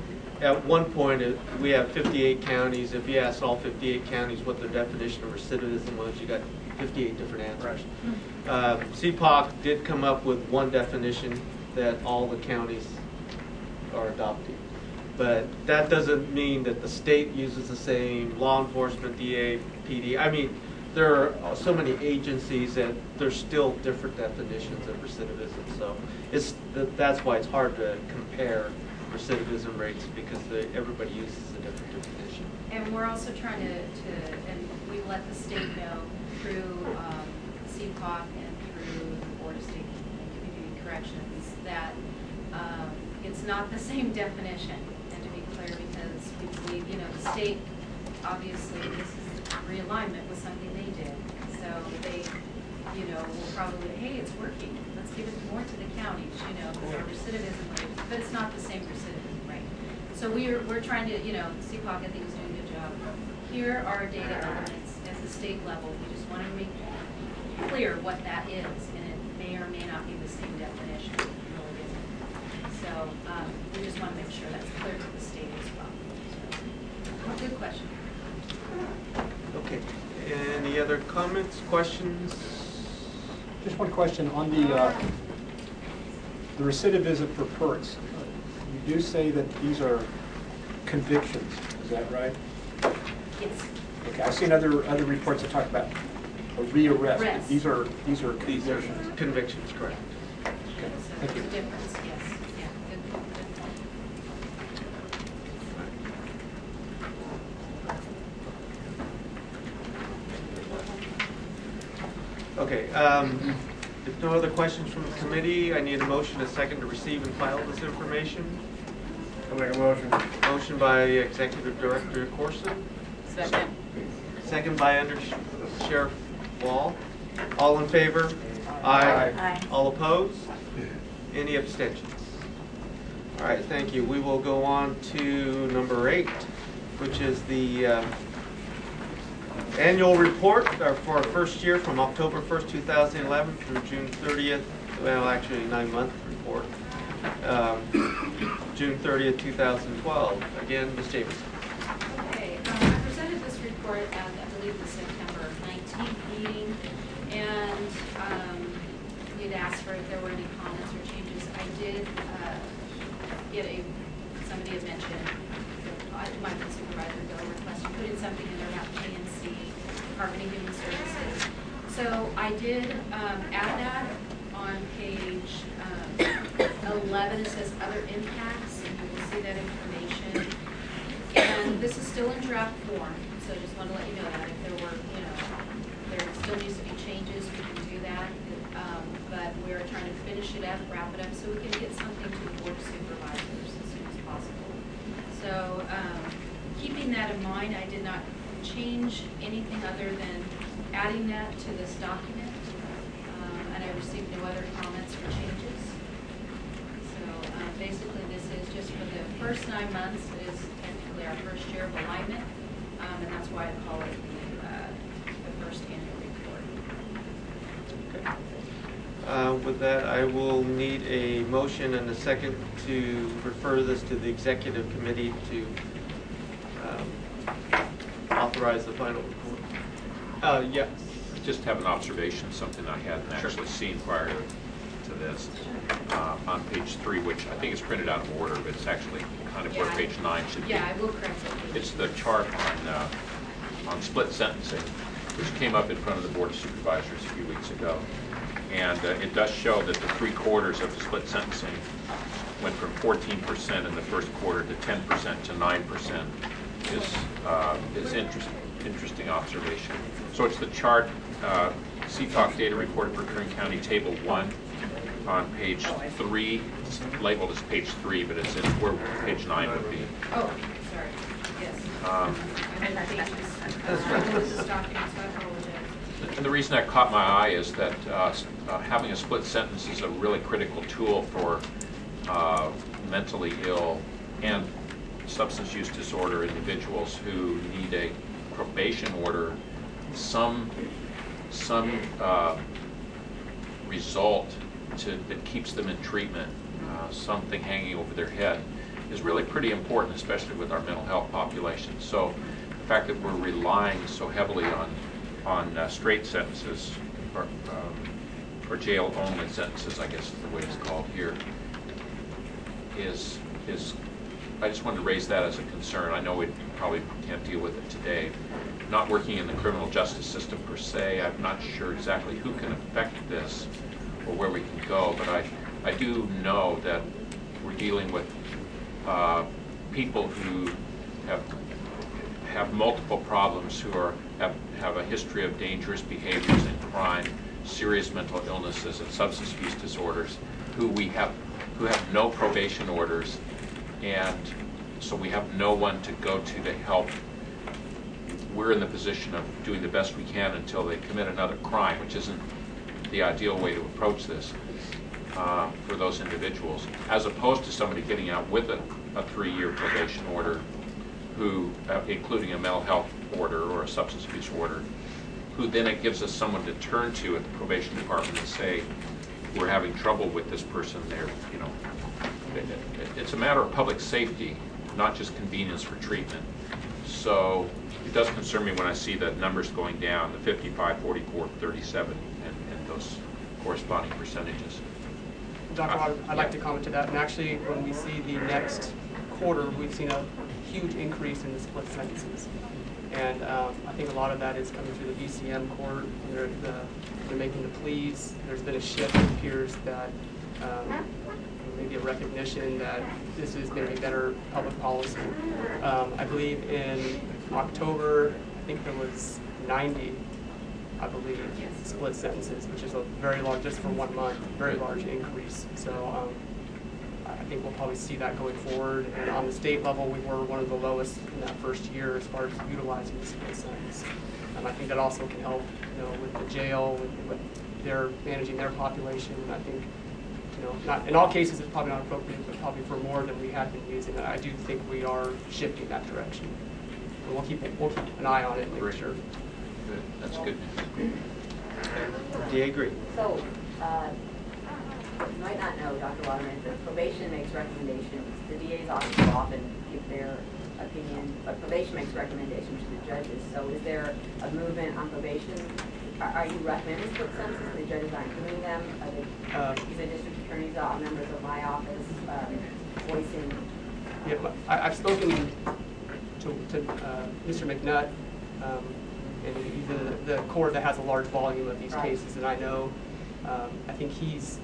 at one point it, we have fifty-eight counties. If you asked all fifty-eight counties what their definition of recidivism was, you got fifty-eight different answers. Right. Uh, C P O C did come up with one definition that all the counties are adopting. But that doesn't mean that the state uses the same, law enforcement, D A, P D. I mean, there are so many agencies that there's still different definitions of recidivism. So it's that's why it's hard to compare recidivism rates because the, everybody uses a different definition. And we're also trying to, to and we let the state know through um, C P O C and through the Board of State and Community Corrections that um, it's not the same definition. And to be clear, because we believe, you know, the state, obviously, this is realignment was something they did. So they, you know, will probably, hey, it's working. Let's give it more to the counties, you know, because our recidivism rate, but it's not the same recidivism rate. So we're, we're trying to, you know, C P O C, I think, is doing a good job. Here are our data elements at the state level. We just want to make clear what that is, and it may or may not be the same definition. It really isn't. So um, we just want to make sure that's clear to the state as well. So, good question. Okay. Any other comments, questions? Just one question on the uh, the recidivism for PERTs. You do say that these are convictions. Is that right? Yes. Okay. I've seen other other reports that talk about a rearrest. Arrest. These are these are These are convictions. convictions, correct. Okay. So Thank you. there's a difference, yes. Yeah, good, good point. Okay. Um, if no other questions from the committee, I need a motion, a second to receive and file this information. I'll make a motion. Motion by Executive Director Corson. Second. Second by Under Sheriff Wall. All in favor? Aye. Aye. All opposed? Any abstentions? All right, thank you. We will go on to number eight, which is the uh, annual report uh, for our first year from October first, two thousand eleven through June thirtieth. Well, actually, nine-month report. Um, June thirtieth, two thousand twelve. Again, Miz Davidson. Okay, um, I presented this report at, I believe, the September nineteenth meeting, and um, we'd asked for if there were any comments or changes. I did uh, get a, somebody had mentioned, uh, my supervisor, Bill, requested put in something in there about P and C, Department of Human Services. So I did um, add that on page um, eleven. It says other impacts, and you will see that information. And this is still in draft form, so just want to let you know that if there were, you know, there still needs to be changes, we can do that. Um, but we're trying to finish it up, wrap it up, so we can get something to the board of supervisors as soon as possible. So um, keeping that in mind, I did not change anything other than adding that to this document. Um, and I received no other comments or changes. So um, basically this is just for the first nine months. It is technically our first year of alignment. Um, and that's why I call it the, uh, the first annual report. Okay. Uh, with that, I will need a motion and a second to refer this to the executive committee to um, authorize the final report. Uh, yes. Just have an observation, something I hadn't actually seen prior to, to this. Uh, on page three, which I think is printed out of order, but it's actually kind of Yeah, where I- page nine should be. Yeah, I will correct it. It's the chart on, uh, on split sentencing, which came up in front of the Board of Supervisors a few weeks ago. And uh, it does show that the three quarters of the split sentencing went from fourteen percent in the first quarter to ten percent to nine percent is, uh, is interest, interesting observation. So it's the chart, uh, C T O C data reported for Kern County, table one on page three. It's labeled as page three, but it's in where page nine would be. Oh, sorry. Yes. Um, And I think I just, this document, so I apologize. And the reason that caught my eye is that uh, uh, having a split sentence is a really critical tool for uh, mentally ill and substance use disorder individuals who need a probation order, some some uh, result to, that keeps them in treatment, uh, something hanging over their head, is really pretty important, especially with our mental health population. So the fact that we're relying so heavily on on uh, straight sentences, or, um, or jail-only sentences, I guess is the way it's called here, is, is, I just wanted to raise that as a concern. I know we probably can't deal with it today. Not working in the criminal justice system per se, I'm not sure exactly who can affect this or where we can go, but I, I do know that we're dealing with uh, people who have have multiple problems, who are have, have a history of dangerous behaviors and crime, serious mental illnesses and substance abuse disorders, who we have who have no probation orders, and so we have no one to go to to help. We're in the position of doing the best we can until they commit another crime, which isn't the ideal way to approach this uh, for those individuals, as opposed to somebody getting out with a, a three-year probation order, who, uh, including a mental health order or a substance abuse order, who then it gives us someone to turn to at the probation department and say, we're having trouble with this person. They're, you know, it, it, it's a matter of public safety, not just convenience for treatment. So it does concern me when I see the numbers going down, the fifty-five, forty-four, thirty-seven, and, and those corresponding percentages. Doctor Water, I'd like Yeah. to comment to that. And actually, when we see the next quarter, we've seen a huge increase in the split sentences. And um, I think a lot of that is coming through the B C M court. They're, the, they're making the pleas. There's been a shift. It appears that um, maybe a recognition that this is maybe better public policy. Um, I believe in October, I think there was ninety, I believe, split sentences, which is a very large, just for one month, very large increase. So um, think we'll probably see that going forward. And on the state level, we were one of the lowest in that first year as far as utilizing the split sentence. And I think that also can help, you know, with the jail, with, with their managing their population. And I think, you know, not in all cases it's probably not appropriate, but probably for more than we had been using. I do think we are shifting that direction. And we'll keep we'll keep an eye on it and make sure. Good. That's good news. Do you agree? So, uh, you might not know, Doctor Waterman, that probation makes recommendations. The D A's office will often give their opinion, but probation makes recommendations to the judges. So is there a movement on probation? Are, are you recommending split sentences? The judges aren't doing them? Are they, Uh, these are district attorneys, uh, members of my office, um, voicing? Yeah, but I, I've spoken to, to uh, Mister McNutt, um, and he's in the, the court that has a large volume of these Right. cases, and I know, um, I think he's,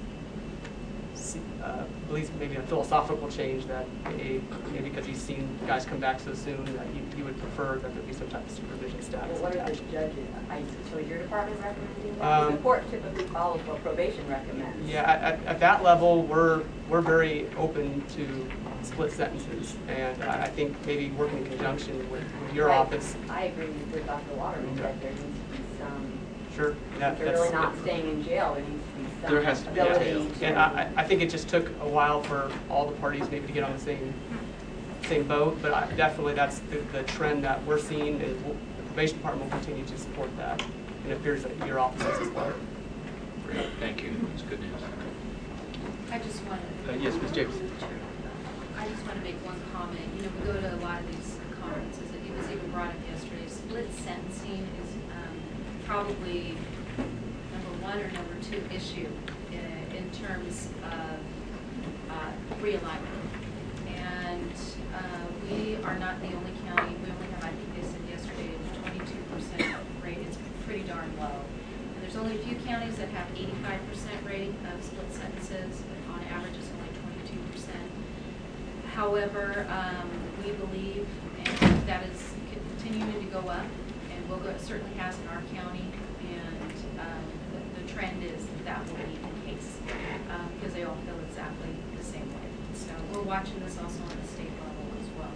uh, believes maybe a philosophical change that maybe, maybe because he's seen guys come back so soon, that he, he would prefer that there be some type of supervision status Well, what are the attached. judges? I, so is your department recommending that? Um, the court typically follows what probation recommends. Yeah, at, at that level, we're, we're very open to split sentences, and I, I think maybe working in conjunction with, with your I- office. I agree with Doctor Waterman that there needs to be some, Sure. That, if they're that's, really not staying in jail, there needs to be some There has to be, ability yeah. to. And I, I think it just took a while for all the parties maybe to get on the same, same boat, but I, definitely that's the, the trend that we're seeing, and we'll- the probation department will continue to support that, and it appears that your office is as well. Great. Thank you. That's good news. I just wanted. Uh, yes, Miz James. I just want to make one comment. You know, we go to a lot of these conferences, and it was even brought up yesterday. Split sentencing is um, probably number one or number two issue in, in terms of uh, realignment. And uh, we are not the only county. We only have, I think they said yesterday, a twenty-two percent rate. It's pretty darn low. And there's only a few counties that have eighty-five percent rating of split sentences. On average, it's only twenty-two percent. However, um, we believe, and that is continuing to go up, and will go, it certainly has in our county, and um, the, the trend is that that will be the case, um, because they all feel exactly the same way. So we're watching this also on the state level as well,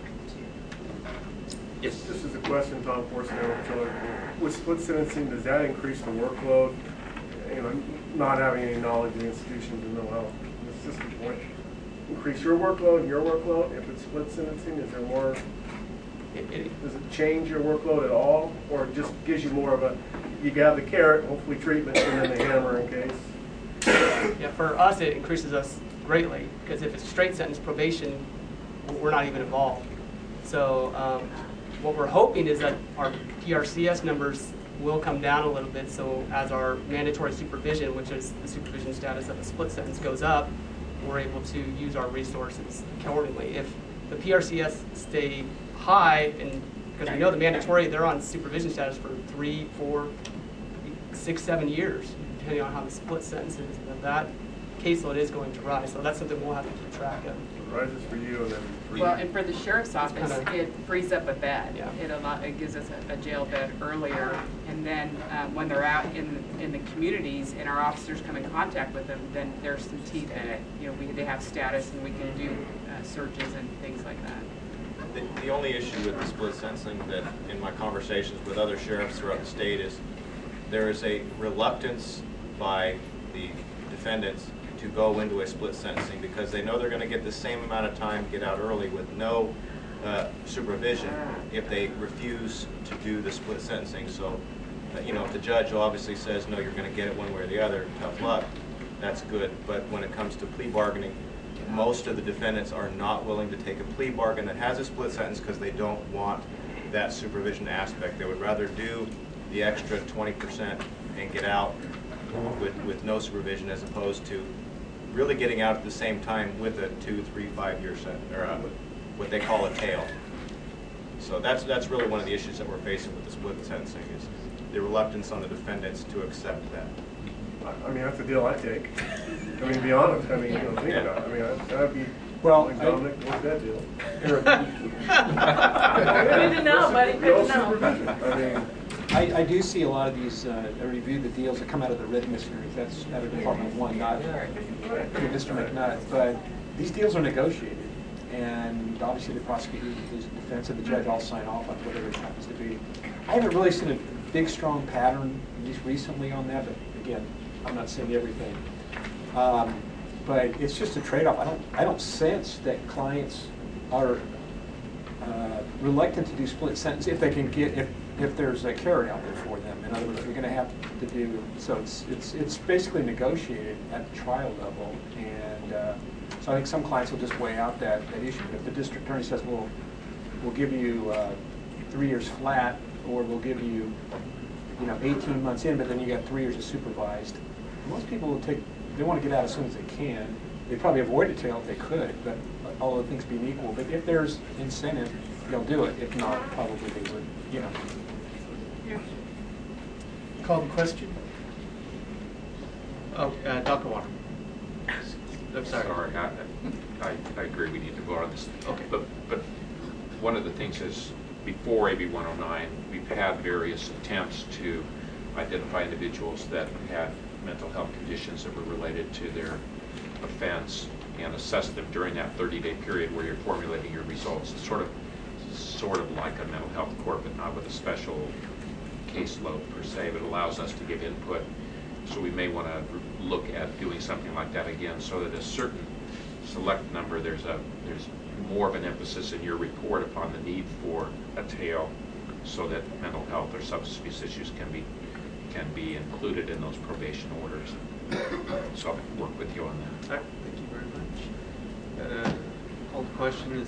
too. Yes. This is a question, Tom Forstner, Chiller. With split sentencing, does that increase the workload? You know, not having any knowledge of the institutions of mental health. It's just the point. Increase your workload, your workload. If it's split sentencing, is there more? It, it, Does it change your workload at all, or it just gives you more of a? You have the carrot, hopefully treatment, and then the hammer in case. yeah, for us, it increases us greatly, because if it's a straight sentence probation, we're not even involved. So um, what we're hoping is that our P R C S numbers will come down a little bit, so as our mandatory supervision, which is the supervision status of a split sentence, goes up, we're able to use our resources accordingly. If the P R C S stay high, and because we know the mandatory, they're on supervision status for three, four, six, seven years, depending on how the split sentence is, and that caseload is going to rise. So that's something we'll have to keep track of. It rises for you, and then for Well, you. and for the sheriff's office, kinda- it frees up a bed. Yeah. It allow, it gives us a, a jail bed earlier, and then um, when they're out in, in the communities and our officers come in contact with them, then there's some teeth in it. You know, we, they have status and we can do uh, searches and things like that. The, the only issue with the split sentencing that in my conversations with other sheriffs throughout the state is there is a reluctance by the defendants to go into a split sentencing because they know they're going to get the same amount of time, get out early with no uh, supervision if they refuse to do the split sentencing. So, uh, you know, if the judge obviously says, no, you're going to get it one way or the other, tough luck, that's good. But when it comes to plea bargaining, most of the defendants are not willing to take a plea bargain that has a split sentence because they don't want that supervision aspect. They would rather do the extra twenty percent and get out with, with no supervision as opposed to really getting out at the same time with a two, three, five year sentence, or uh, what they call a tail. So that's that's really one of the issues that we're facing with the split sentencing is the reluctance on the defendants to accept that. I mean, that's the deal I take. I mean, be honest. I mean, you know, think Yeah. about it. I mean, that- that'd be Well, like I- Dominic, what's that deal? Good to know, buddy, good No to know. supervision. I mean, I, I do see a lot of these, uh, I reviewed the deals that come out of the Red hearings. That's out of Department One, not through Mister McNutt. But these deals are negotiated, and obviously the prosecutor, the defense, and the judge all sign off on whatever it happens to be. I haven't really seen a big, strong pattern, at least recently, on that, but again, I'm not saying everything. Um, but it's just a trade-off. I don't, I don't sense that clients are uh, reluctant to do split sentence if they can get, if, if there's a carrot out there for them. In other words, you're going to have to do, so it's, it's, it's basically negotiated at the trial level. And uh, so I think some clients will just weigh out that, that issue. But if the district attorney says, well, we'll give you uh, three years flat, or we'll give you, you know, eighteen months in, but then you got three years of supervised. Most people will take, they want to get out as soon as they can. They probably avoid it till if they could, but all other things being equal. But if there's incentive, they'll do it. If not, probably they would, you know. Yeah. Call the question. Oh, uh, Doctor Water. I'm sorry. Sorry, I, I, I agree we need to vote on this. Okay. But, but one of the things is, before A B one oh nine, we've had various attempts to identify individuals that had mental health conditions that were related to their offense and assess them during that thirty-day period where you're formulating your results. It's sort of, sort of like a mental health court, but not with a special caseload per se, but allows us to give input. So we may want to look at doing something like that again, so that a certain select number, there's a there's more of an emphasis in your report upon the need for a tail, so that mental health or substance abuse issues can be can be included in those probation orders. So I'll work with you on that. All right, thank you very much. Uh, call the question is.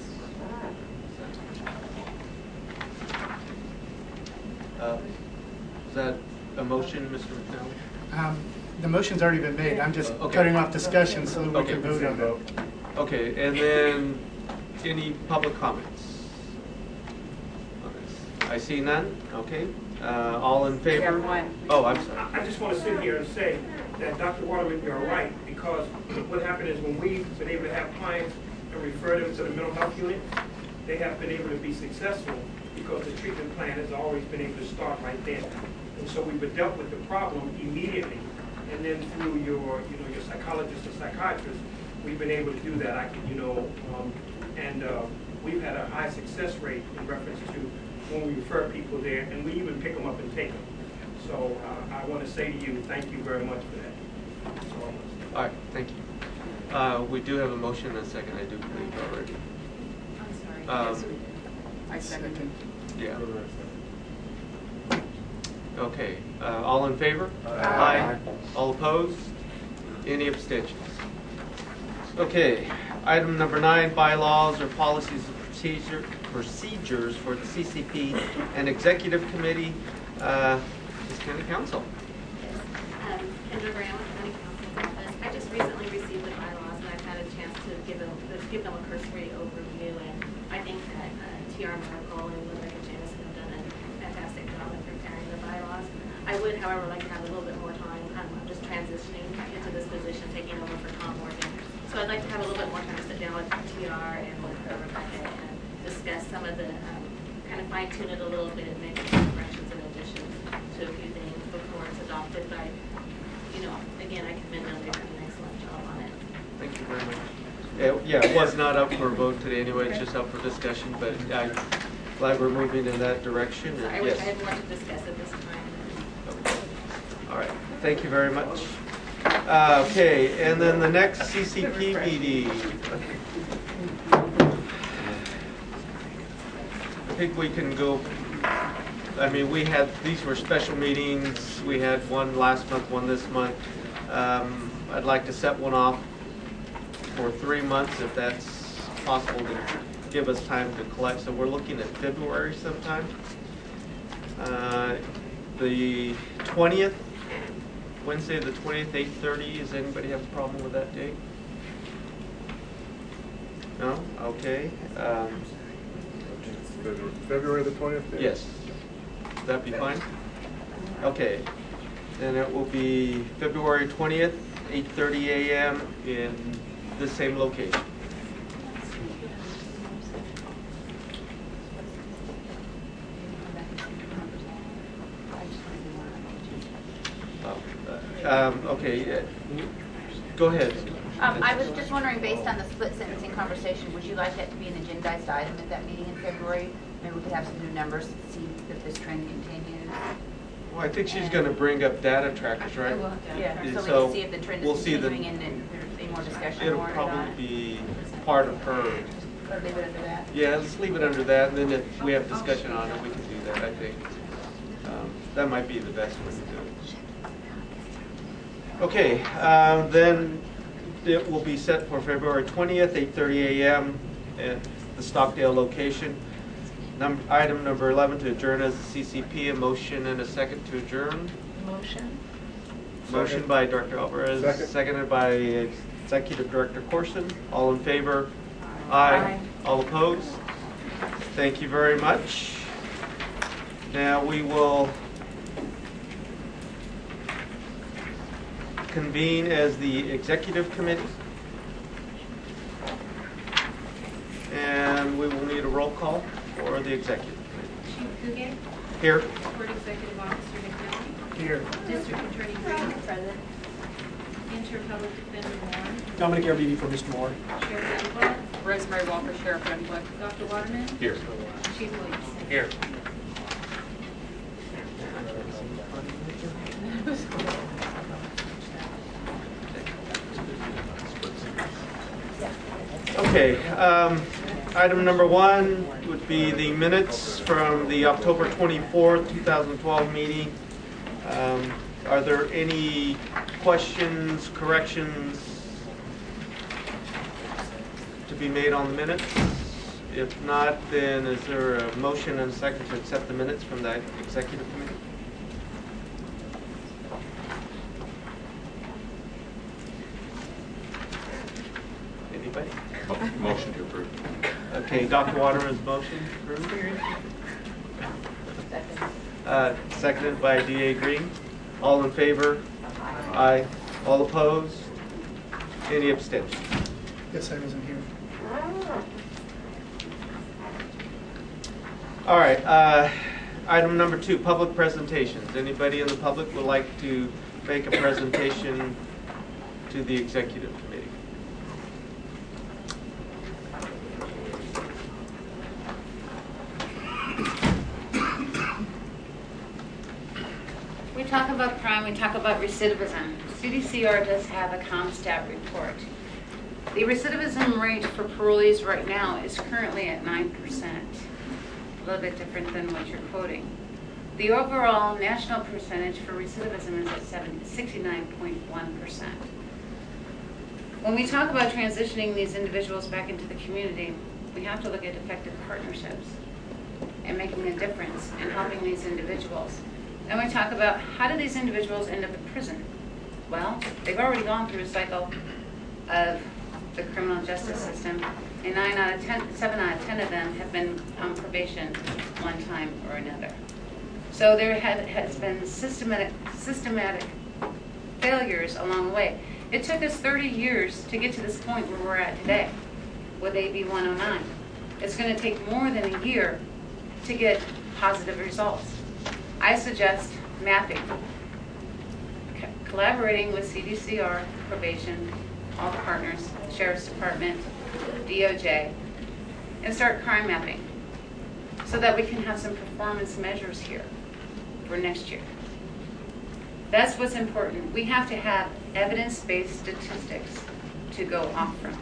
Uh, is that a motion, Mister McNally? Um, the motion's already been made. I'm just Okay. cutting off discussion so that we Okay. can vote on it. Okay, and then any public comments on this? I see none. Okay. Uh, all in favor? We have one. Oh, I'm sorry. I just want to sit here and say that Doctor Waterman, you're right, because what happened is when we've been able to have clients and refer them to the mental health unit, they have been able to be successful because the treatment plan has always been able to start right there. And so we've dealt with the problem immediately, and then through your, you know, your psychologist or psychiatrist, we've been able to do that. I can, you know, um, and uh, we've had a high success rate in reference to when we refer people there, and we even pick them up and take them. So uh, I want to say to you, thank you very much for that. That's all I want to say. All right, thank you. Uh, we do have a motion and a second, I do believe already. I'm sorry. Um, Yes, we did. I seconded. Yeah. Okay, uh, all in favor? Aye. All opposed? Any abstentions? Okay, item number nine, bylaws or policies and procedure, procedures for the C C P and Executive Committee. Uh, Ms. County Council. Um, Kendra Graham with County Council's office. I just recently received the bylaws, and I've had a chance to give them, give them a cursory overview, and I think that uh, T R Miracle and Lynn and Jameson have done a fantastic job in preparing the bylaws. I would, however, like to have a little bit more time. I'm I'm just transitioning into this position, taking over for Tom Morgan. So I'd like to have a little bit more time to sit down with T R and with uh, Rebecca and discuss some of the, um, kind of fine tune it a little bit, make some corrections and additions to a few things before it's adopted. But, you know, again, I commend them, they've done an excellent job on it. Thank you very much. Yeah, yeah, it was not up for a vote today anyway, it's just up for discussion, but I'm glad we're moving in that direction. So and I wish yes. I had more to discuss at this time. All right, thank you very much. Uh, okay, and then the next C C P meeting. I think we can go, I mean, we had, these were special meetings. We had one last month, one this month. Um, I'd like to set one off for three months if that's possible to give us time to collect. So we're looking at February sometime. Uh, the twentieth, Wednesday the twentieth, eight thirty. Does anybody have a problem with that date? No? Okay. Um, February the twentieth? yes. Would that be fine? Okay. Then it will be February twentieth, eight thirty a m in the same location. Um, okay, uh, go ahead. Um, I was just wondering, based on the split sentencing conversation, would you like that to be an agendized item at that meeting in February? Maybe we could have some new numbers to see if this trend continues. Well, I think she's going to bring up data trackers, right? Yeah, so we So can see if the trend we'll is see the- continuing and then there's any more discussion It'll more probably on it. be part of her. Or leave it under that? Yeah, let's leave it under that, and then if we have discussion on it, we can do that, I think. Um, That might be the best way to do it. Okay, um, then it will be set for February twentieth, eight thirty a m at the Stockdale location. Number, item number eleven, to adjourn as a C C P. A motion and a second to adjourn. Motion? Motion by Director Alvarez, Second. seconded by Executive Director Corson. All in favor? Aye. All opposed? Thank you very much. Now we will convene as the Executive Committee. And we will need a roll call for the Executive Committee. Chief Coogan, Here. Court Executive Officer McNally, Here. District Attorney Green, Present, Inter-Public Defender Warren, Dominic Airbnb for Mister Moore. Sheriff Youngblood, Rosemary Walker, Sheriff Youngblood. Doctor Waterman, Here. Chief Williamson. Here. Okay, um, item number one would be the minutes from the October twenty-fourth, two thousand twelve meeting. Um, Are there any questions, corrections to be made on the minutes? If not, then is there a motion and a second to accept the minutes from the Executive Committee? Anybody? Mo- Motion to approve. Okay, Doctor Waterman's motion approved. Uh, Seconded by D A Green. All in favor? Aye. All opposed? Any abstentions? Yes, I wasn't here. All right, uh, item number two, public presentations. Anybody in the public would like to make a presentation to the Executive Committee? We talk about crime, we talk about recidivism. C D C R does have a CompStat report. The recidivism rate for parolees right now is currently at nine percent, a little bit different than what you're quoting. The overall national percentage for recidivism is at sixty-nine point one percent. When we talk about transitioning these individuals back into the community, we have to look at effective partnerships and making a difference in helping these individuals. And we talk about, how do these individuals end up in prison? Well, they've already gone through a cycle of the criminal justice system, and nine out of ten, seven out of ten of them have been on probation one time or another. So there had, has been systematic, systematic failures along the way. It took us thirty years to get to this point where we're at today with A B one oh nine. It's going to take more than a year to get positive results. I suggest mapping, co- collaborating with C D C R, probation, all the partners, Sheriff's Department, D O J, and start crime mapping so that we can have some performance measures here for next year. That's what's important. We have to have evidence-based statistics to go off from.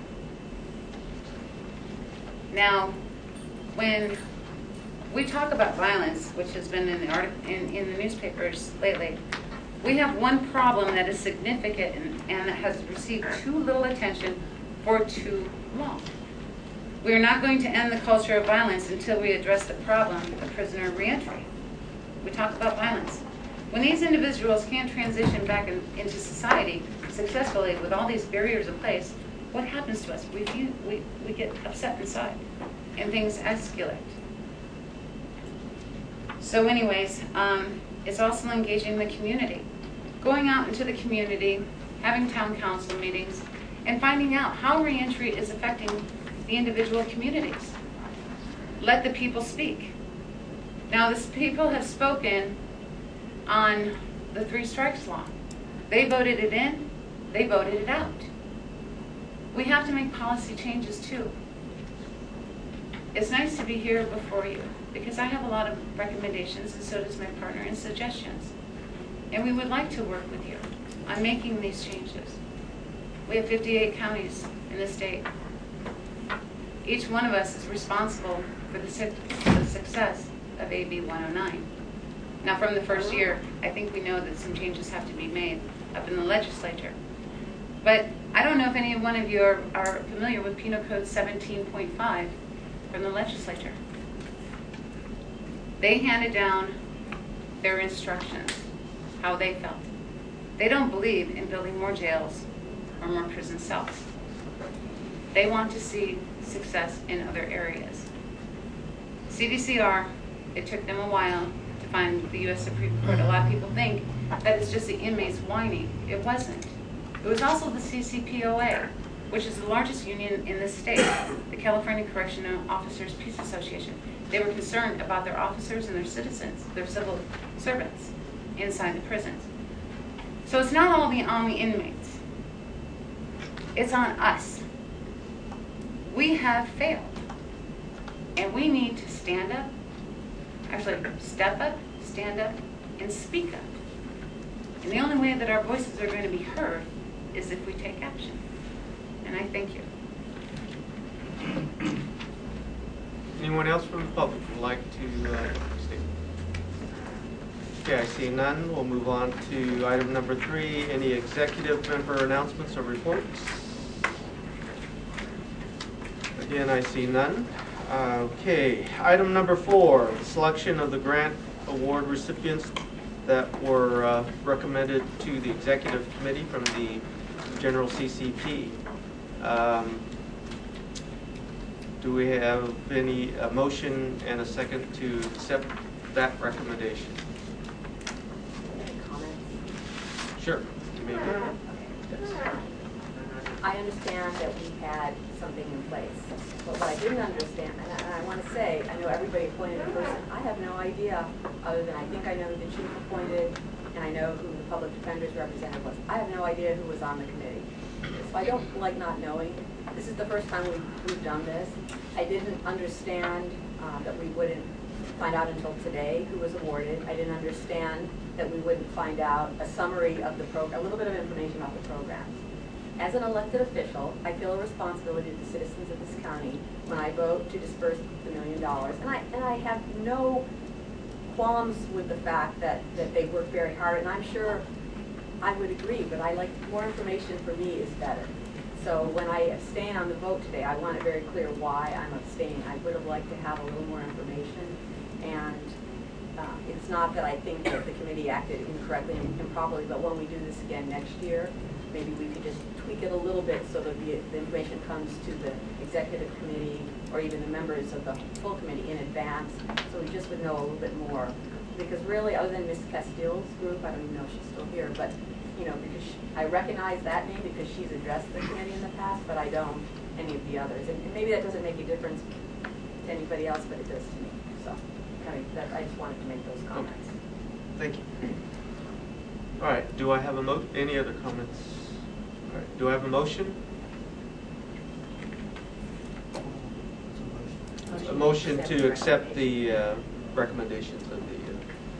Now, when we talk about violence, which has been in the, artic- in, in the newspapers lately, we have one problem that is significant and, and that has received too little attention for too long. We are not going to end the culture of violence until we address the problem of prisoner reentry. We talk about violence. When these individuals can't transition back in, into society successfully with all these barriers in place, what happens to us? We, view, we, we get upset inside and things escalate. So anyways, um, it's also engaging the community. Going out into the community, having town council meetings, and finding out how reentry is affecting the individual communities. Let the people speak. Now, the people have spoken on the three strikes law. They voted it in, they voted it out. We have to make policy changes too. It's nice to be here before you because I have a lot of recommendations and so does my partner and suggestions. And we would like to work with you on making these changes. We have fifty-eight counties in the state. Each one of us is responsible for the, su the success of A B one oh nine. Now from the first year, I think we know that some changes have to be made up in the legislature. But I don't know if any one of you are, are familiar with Penal Code seventeen point five from the legislature. They handed down their instructions, how they felt. They don't believe in building more jails or more prison cells. They want to see success in other areas. C D C R, it took them a while to find the U S Supreme Court. A lot of people think that it's just the inmates whining. It wasn't. It was also the C C P O A, which is the largest union in the state, the California Correctional Officers Peace Association. They were concerned about their officers and their citizens, their civil servants inside the prisons. So it's not all the, on the inmates. It's on us. We have failed. And we need to stand up, actually step up, stand up, and speak up. And the only way that our voices are going to be heard is if we take action. And I thank you. Anyone else from the public would like to uh, speak? Okay, I see none. We'll move on to item number three. Any executive member announcements or reports? Again, I see none. Uh, okay, item number four, selection of the grant award recipients that were uh, recommended to the executive committee from the general C C P. Um, do we have any a motion and a second to accept that recommendation? Any comments? Sure. You may begin. I understand that we had something in place, but what I didn't understand, and I, and I want to say, I know everybody appointed a person. I have no idea, other than I think I know who the chief appointed, and I know who the public defender's representative was. I have no idea who was on the committee. So I don't like not knowing. This is the first time we've, we've done this. I didn't understand uh, that we wouldn't find out until today who was awarded. I didn't understand that we wouldn't find out a summary of the program, a little bit of information about the programs. As an elected official, I feel a responsibility to the citizens of this county when I vote to disperse the million dollars. And I, and I have no qualms with the fact that, that they work very hard, and I'm sure I would agree, but I like more information for me is better. So when I abstain on the vote today, I want it very clear why I'm abstaining. I would have liked to have a little more information, and uh, it's not that I think that the committee acted incorrectly and improperly, but when we do this again next year, maybe we could just tweak it a little bit so that the, the information comes to the executive committee or even the members of the full committee in advance, so we just would know a little bit more. Because really, other than Miz Castille's group, I don't even know if she's still here, but you know, because she, I recognize that name because she's addressed the committee in the past, but I don't any of the others. And, and maybe that doesn't make a difference to anybody else, but it does to me. So, I mean, that, I just wanted to make those comments. Okay. Thank you. All right. Do I have a mo? Any other comments? All right. Do I have a motion? A motion to accept the uh, recommendations of the. Uh,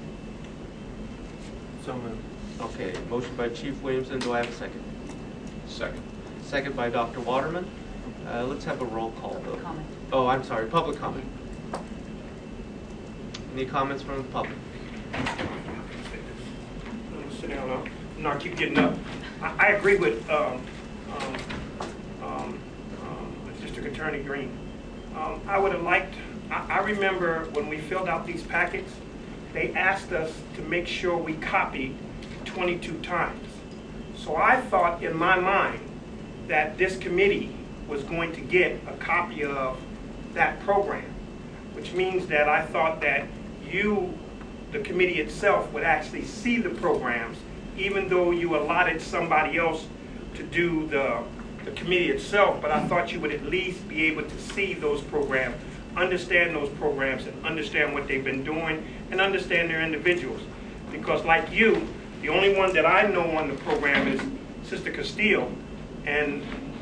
so moved. Okay. Motion by Chief Williamson. Do I have a second? Second. Second by Doctor Waterman. Uh, let's have a roll call Public vote. comment. Oh, I'm sorry. Public comment. Any comments from the public? I'm gonna sit down now. Not keep getting up. I, I agree with um, um, um, um, District Attorney Green. Um, I would have liked, I, I remember when we filled out these packets, they asked us to make sure we copied twenty-two times. So I thought in my mind that this committee was going to get a copy of that program, which means that I thought that you, the committee itself, would actually see the programs, even though you allotted somebody else to do the, the committee itself, but I thought you would at least be able to see those programs, understand those programs, and understand what they've been doing, and understand their individuals. Because like you, the only one that I know on the program is Sister Castile, and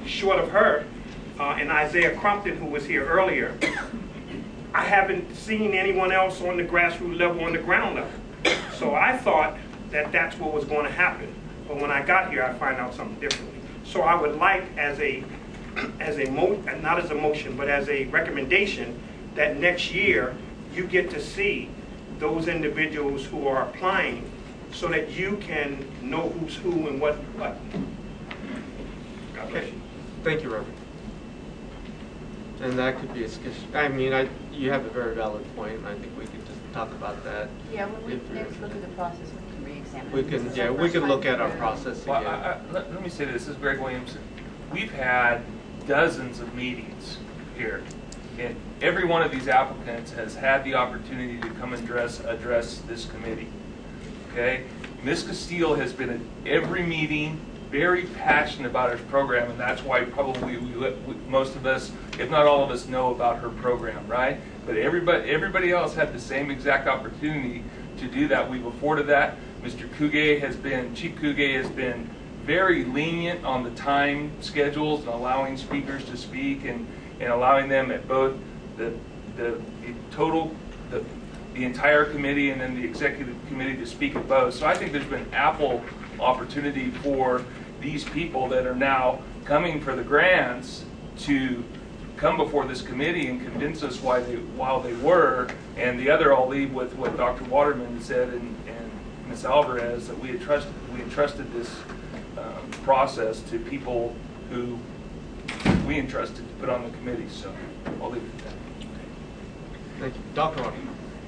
short of her uh, and Isaiah Crumpton, who was here earlier, I haven't seen anyone else on the grassroots level, on the ground level. So I thought that that's what was going to happen. But when I got here, I find out something differently. So I would like, as a, as a mo not as a motion, but as a recommendation, that next year you get to see those individuals who are applying, so that you can know who's who and what what. God bless you. Thank you, Reverend. And that could be a discussion. I mean, I, you have a very valid point, and I think we could just talk about that. Yeah, when we if you're- next look at the process, we can re-examine. We it. This can, is yeah, our we first can time look at our through. process Well, again. I, I, let, let me say this. This is Greg Williamson. We've had dozens of meetings here, and every one of these applicants has had the opportunity to come and address address this committee. Okay, Miz Castile has been at every meeting, very passionate about her program, and that's why probably we, we, most of us, if not all of us, know about her program, right? But everybody, everybody else had the same exact opportunity to do that. We've afforded that. Mister Kuge has been, Chief Kuge has been very lenient on the time schedules and allowing speakers to speak, and, and allowing them at both the, the, the total, the, the entire committee and then the executive committee to speak at both. So I think there's been ample opportunity for these people that are now coming for the grants to come before this committee and convince us why they, while they were. And the other, I'll leave with what Doctor Waterman said and, and Miz Alvarez, that we had trusted, we had trusted this um, process to people who we entrusted to put on the committee. So I'll leave it at that. Thank you. Doctor Waterman.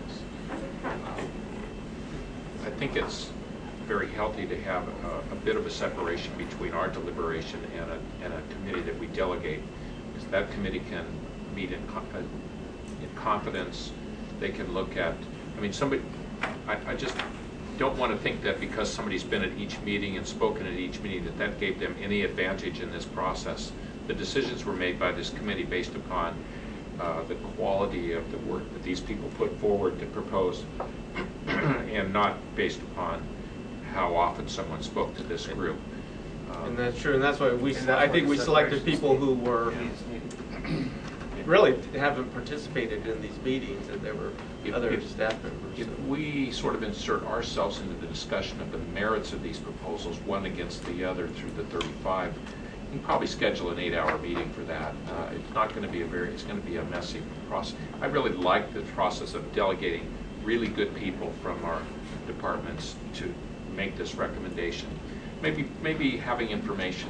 I think it's very healthy to have a, a bit of a separation between our deliberation and a, and a committee that we delegate. Because that committee can meet in, uh, in confidence. They can look at, I mean, somebody, I, I just don't want to think that because somebody's been at each meeting and spoken at each meeting that that gave them any advantage in this process. The decisions were made by this committee based upon uh, the quality of the work that these people put forward to propose and not based upon how often someone spoke to this group. Um, And that's true, and that's why we, And se- that's I why think the we selected separation's people needed. who were, Needs- really haven't participated in these meetings, and there were If- other if- staff members. If we sort of insert ourselves into the discussion of the merits of these proposals, one against the other through the thirty-five, you can probably schedule an eight-hour meeting for that. Uh, it's not going to be a very, it's going to be a messy process. I really like the process of delegating really good people from our departments to make this recommendation. Maybe, maybe having information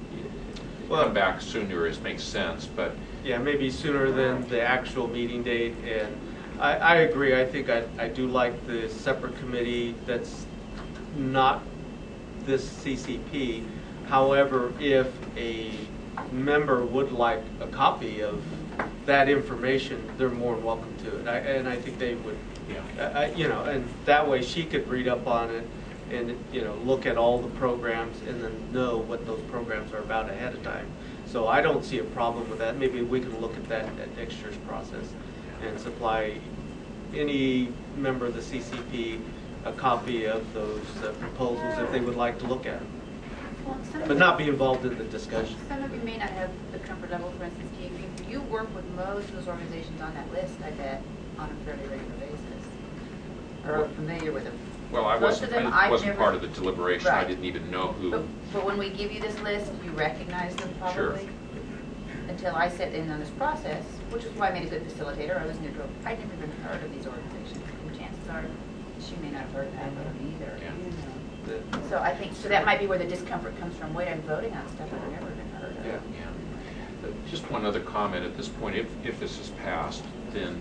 Well- come back sooner is makes sense, but Yeah, maybe sooner than the actual meeting date, and I, I agree. I think I, I do like the separate committee that's not this C C P. However, if a member would like a copy of that information, they're more than welcome to it. I, and I think they would, yeah. I, you know, and that way she could read up on it and, you know, look at all the programs and then know what those programs are about ahead of time. So I don't see a problem with that. Maybe we can look at that at next year's process and supply any member of the C C P a copy of those uh, proposals if they would like to look at them, Well, some of but you- not be involved in the discussion. Some of you may not have the comfort level, for instance, T V. You work with most of those organizations on that list, I bet, on a fairly regular basis, or are familiar with them. Well, I Most wasn't, of them I I've wasn't never- part of the deliberation. I Right. didn't even know who. But, but when we give you this list, you recognize them Sure. probably? Until I set in on this process, which is why I made a good facilitator. I was neutral. I'd never even heard of these organizations. And chances are, she may not have heard of them either. Yeah. You know. So I think, so that might be where the discomfort comes from. Wait, I'm voting on stuff I've never even heard of. Yeah, yeah. Uh, Just one other comment at this point. If, if this is passed, then,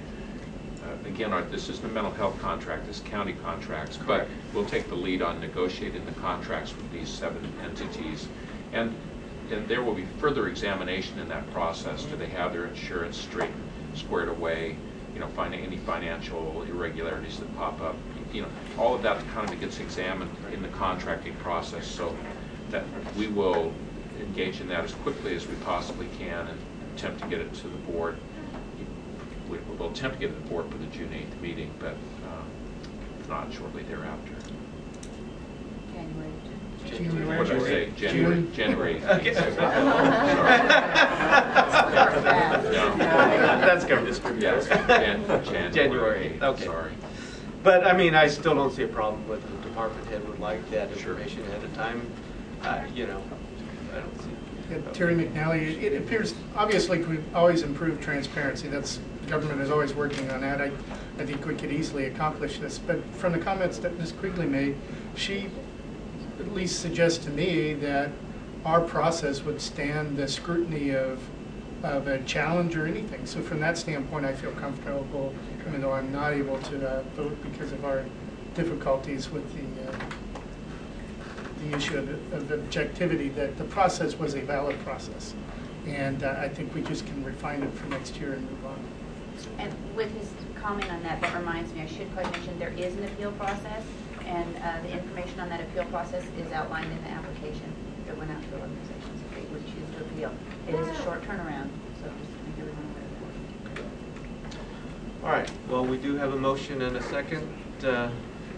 uh, uh, again, our, this is the mental health contract, this county contracts, but we'll take the lead on negotiating the contracts with these seven entities. And, and there will be further examination in that process. Do they have their insurance straight, squared away? You know, finding any financial irregularities that pop up. You know, all of that kind of gets examined in the contracting process. So that we will engage in that as quickly as we possibly can and attempt to get it to the board. We- We'll attempt to get it to the board for the June eighth meeting, but um, if not, shortly thereafter. January, January. What did I say? January, June. January. Okay. That's government distributed. Yes, Jan- January. January, okay. Sorry. But, I mean, I still don't see a problem with the department head would like that information ahead of time. Uh, You know, I don't see. Yeah, Terry McNally, it appears, obviously, we've always improved transparency. That's, government is always working on that. I, I think we could easily accomplish this. But from the comments that Miz Quigley made, she at least suggests to me that our process would stand the scrutiny of, of a challenge or anything. So from that standpoint, I feel comfortable, even though I'm not able to uh, vote because of our difficulties with the uh, the issue of, of objectivity, that the process was a valid process. And uh, I think we just can refine it for next year and move on. And with his comment on that, that reminds me, I should probably mention, there is an appeal process, and uh, the information on that appeal process is outlined in the application that went out to the organizations if they would choose to appeal. It is a short turnaround, so just to make everyone aware of that. All right, well, we do have a motion and a second. Uh,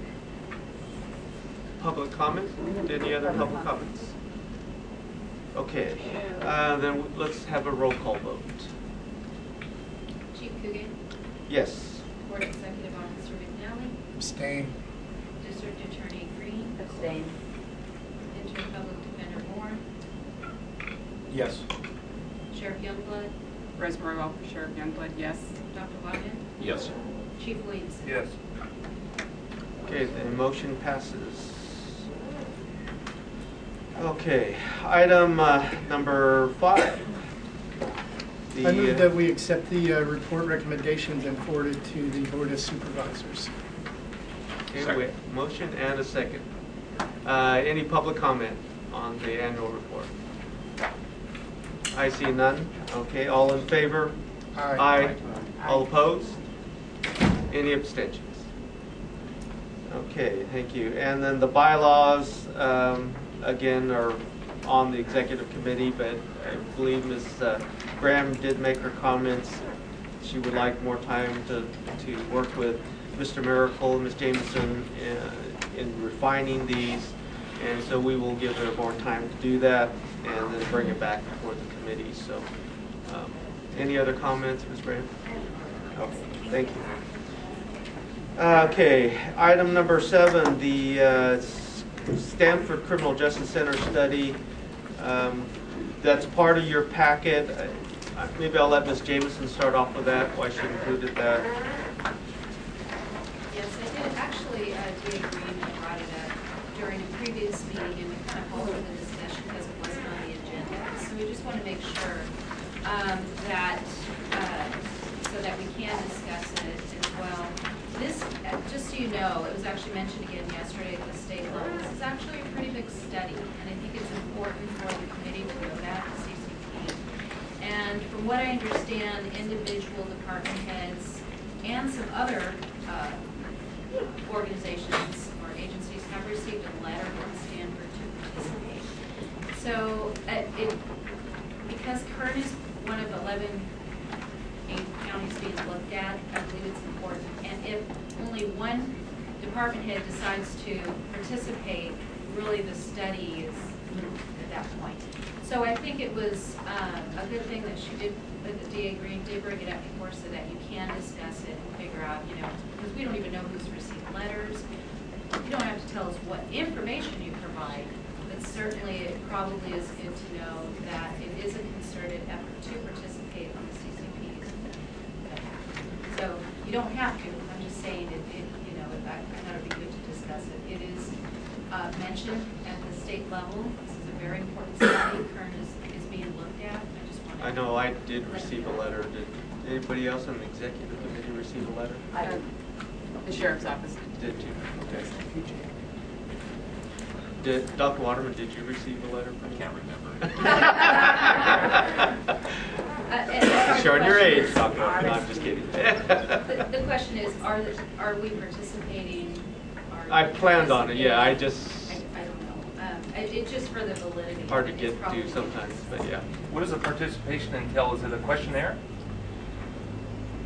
Public comment? Any other public comments? Okay, uh, then let's have a roll call vote. Chief Coogan, Yes. Board Executive Officer McNally, Abstain. District Attorney Green, Abstain. Interim Public Defender Moore, Yes. Sheriff Youngblood, Rosemary Welper, Sheriff Youngblood, yes. Doctor Wagner, Yes. Chief Williamson. Yes. Okay, the motion passes. Okay, item uh, number five. The, I move uh, that we accept the uh, report recommendations and forward it to the Board of Supervisors. Okay, we have a motion and a second. Uh, Any public comment on the annual report? I see none. Okay, all in favor? Aye. Aye. All opposed? Any abstentions? Okay, thank you. And then the bylaws, um, again, are on the executive committee, but I believe Miz uh, Graham did make her comments. She would like more time to, to work with Mister Miracle and Miz Jameson in, in refining these. And so we will give her more time to do that and then bring it back before the committee. So um, any other comments, Miz Graham? Okay, thank you. Okay, item number seven, the uh, Stanford Criminal Justice Center study. Um, that's part of your packet. Uh, maybe I'll let Miz Jameson start off with that, why she included that. Yes, I did. Actually, uh, Dave Green brought it up during a previous meeting, and we kind of halted the discussion because it wasn't on the agenda. So we just want to make sure um, that, uh, so that we can discuss it as well. This, uh, just so you know, it was actually mentioned again yesterday at the state level. This is actually a pretty big study, and I think it's important for the committee to know that, the C C P. And from what I understand, individual department heads and some other uh, organizations or agencies have received a letter from Stanford to participate. So uh, it, because Kern is one of eleven counties being looked at, I believe it's important. And if only one department head decides to participate, really the study is moved at that point. So I think it was um, a good thing that she did, that the D A Green did bring it up before so that you can discuss it and figure out, you know, because we don't even know who's received letters. You don't have to tell us what information you provide, but certainly it probably is good to know that it is a concerted effort to participate on the C C Ps. So you don't have to. I'm just saying it, it you know, I, I thought it would be good to discuss it. It is uh, mentioned at the state level. This is a very important study. Kern is, is being looked at. I just wanted I know I did receive a letter. Did anybody else on the executive committee receive a letter? I did. The sheriff's office. Did you? Okay. Did, Doctor Waterman, did you receive a letter from? I can't remember. Uh, Showing your age, Doctor Waterman. No, I'm just kidding. the, the question is, are the, are we participating? Are I planned on it. Yeah, I just. I, I don't know. Um, it, it's just for the validity. Hard to It's get probably- to sometimes, but yeah. What does the participation entail? Is it a questionnaire?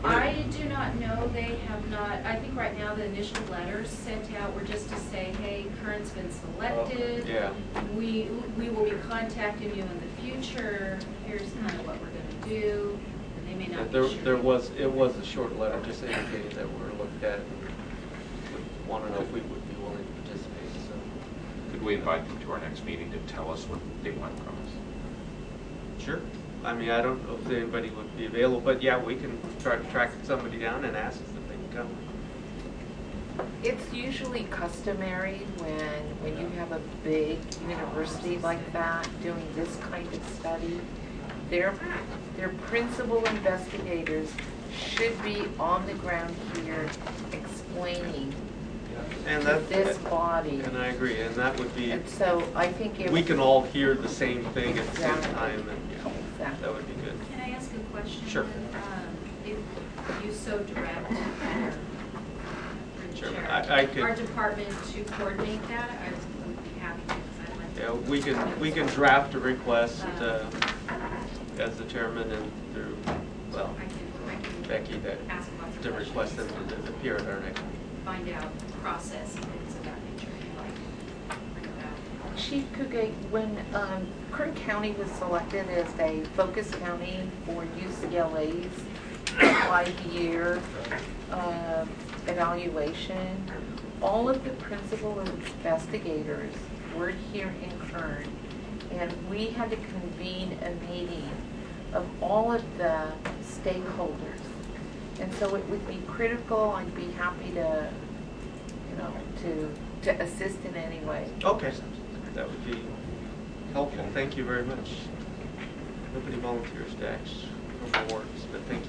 I do not know, they have not, I think right now the initial letters sent out were just to say, hey, Kern's been selected. Yeah. We, we will be contacting you in the future, here's kind of what we're gonna do, and they may not There, be sure. there was, it was a short letter just indicating that we're looked at and would want to know if we would be willing to participate, so. Could we invite them to our next meeting to tell us what they want from us? Sure. I mean, I don't know if anybody would be available, but yeah, we can try to track somebody down and ask if they can come. It's usually customary when, when you have a big university like that doing this kind of study, their, their principal investigators should be on the ground here explaining And to that, this body. and I agree, and that would be, And so I think it. we can all hear the same thing at the same Exactly. time, and yeah, Exactly. that would be good. Can I ask a question? Sure. Um, If you so direct, Mayor, through the Sure. chair, I- I could- our department to coordinate that, I would be happy to, because I'd like to. Yeah, we can, we can draft a request uh, as the chairman and through, well, I can, I can Becky, that, ask lots of to questions. request them to appear at our next meeting. Find out process and things of that nature, if you like. Bring it back. Chief Kugate, when um, Kern County was selected as a focus county for U C L A's five-year uh, evaluation, all of the principal investigators were here in Kern, and we had to convene a meeting of all of the stakeholders. And so it would be critical, I'd be happy to, you know, to, to assist in any way. Okay, that would be helpful. Thank you very much. Nobody volunteers to act for my words, but thank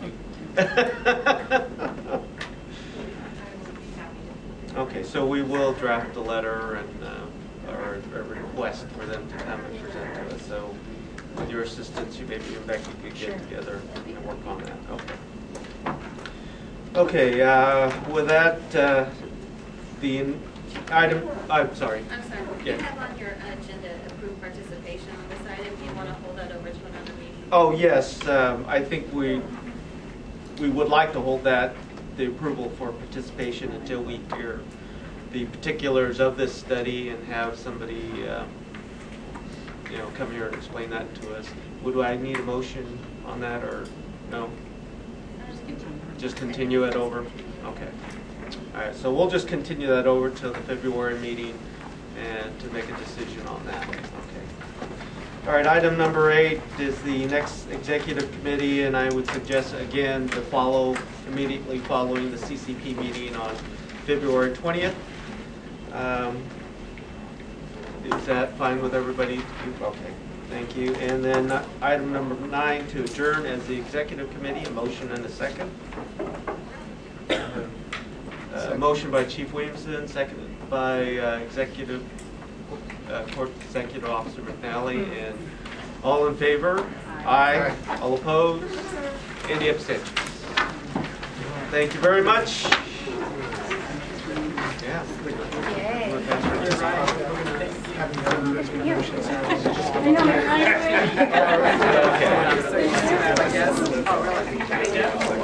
you. Okay, so we will draft a letter and uh, or a request for them to come and present to us. So with your assistance, you maybe and Becky could get Sure. together and work on that. Okay. Okay, uh, with that, uh, the in- item, I'm sorry. I'm sorry, Yeah. you have on your agenda approved participation on this item. Do you want to hold that over to another meeting? Oh, yes, um, I think we, we would like to hold that, the approval for participation until we hear the particulars of this study and have somebody, um, you know, come here and explain that to us. Would I need a motion on that, or no? Just continue it over? Okay. All right, so we'll just continue that over till the February meeting and to make a decision on that. Okay. All right, item number eight is the next executive committee, and I would suggest again to follow immediately following the C C P meeting on February twentieth. Um, is that fine with everybody? Okay, thank you. And then uh, item number nine, to adjourn as the executive committee, a motion and a second. Uh, motion by Chief Williamson, seconded by uh, Executive uh, Court Executive Officer McNally, and all in favor? Aye. All opposed? Any abstentions? Thank you very much. Yeah. Yay. Okay.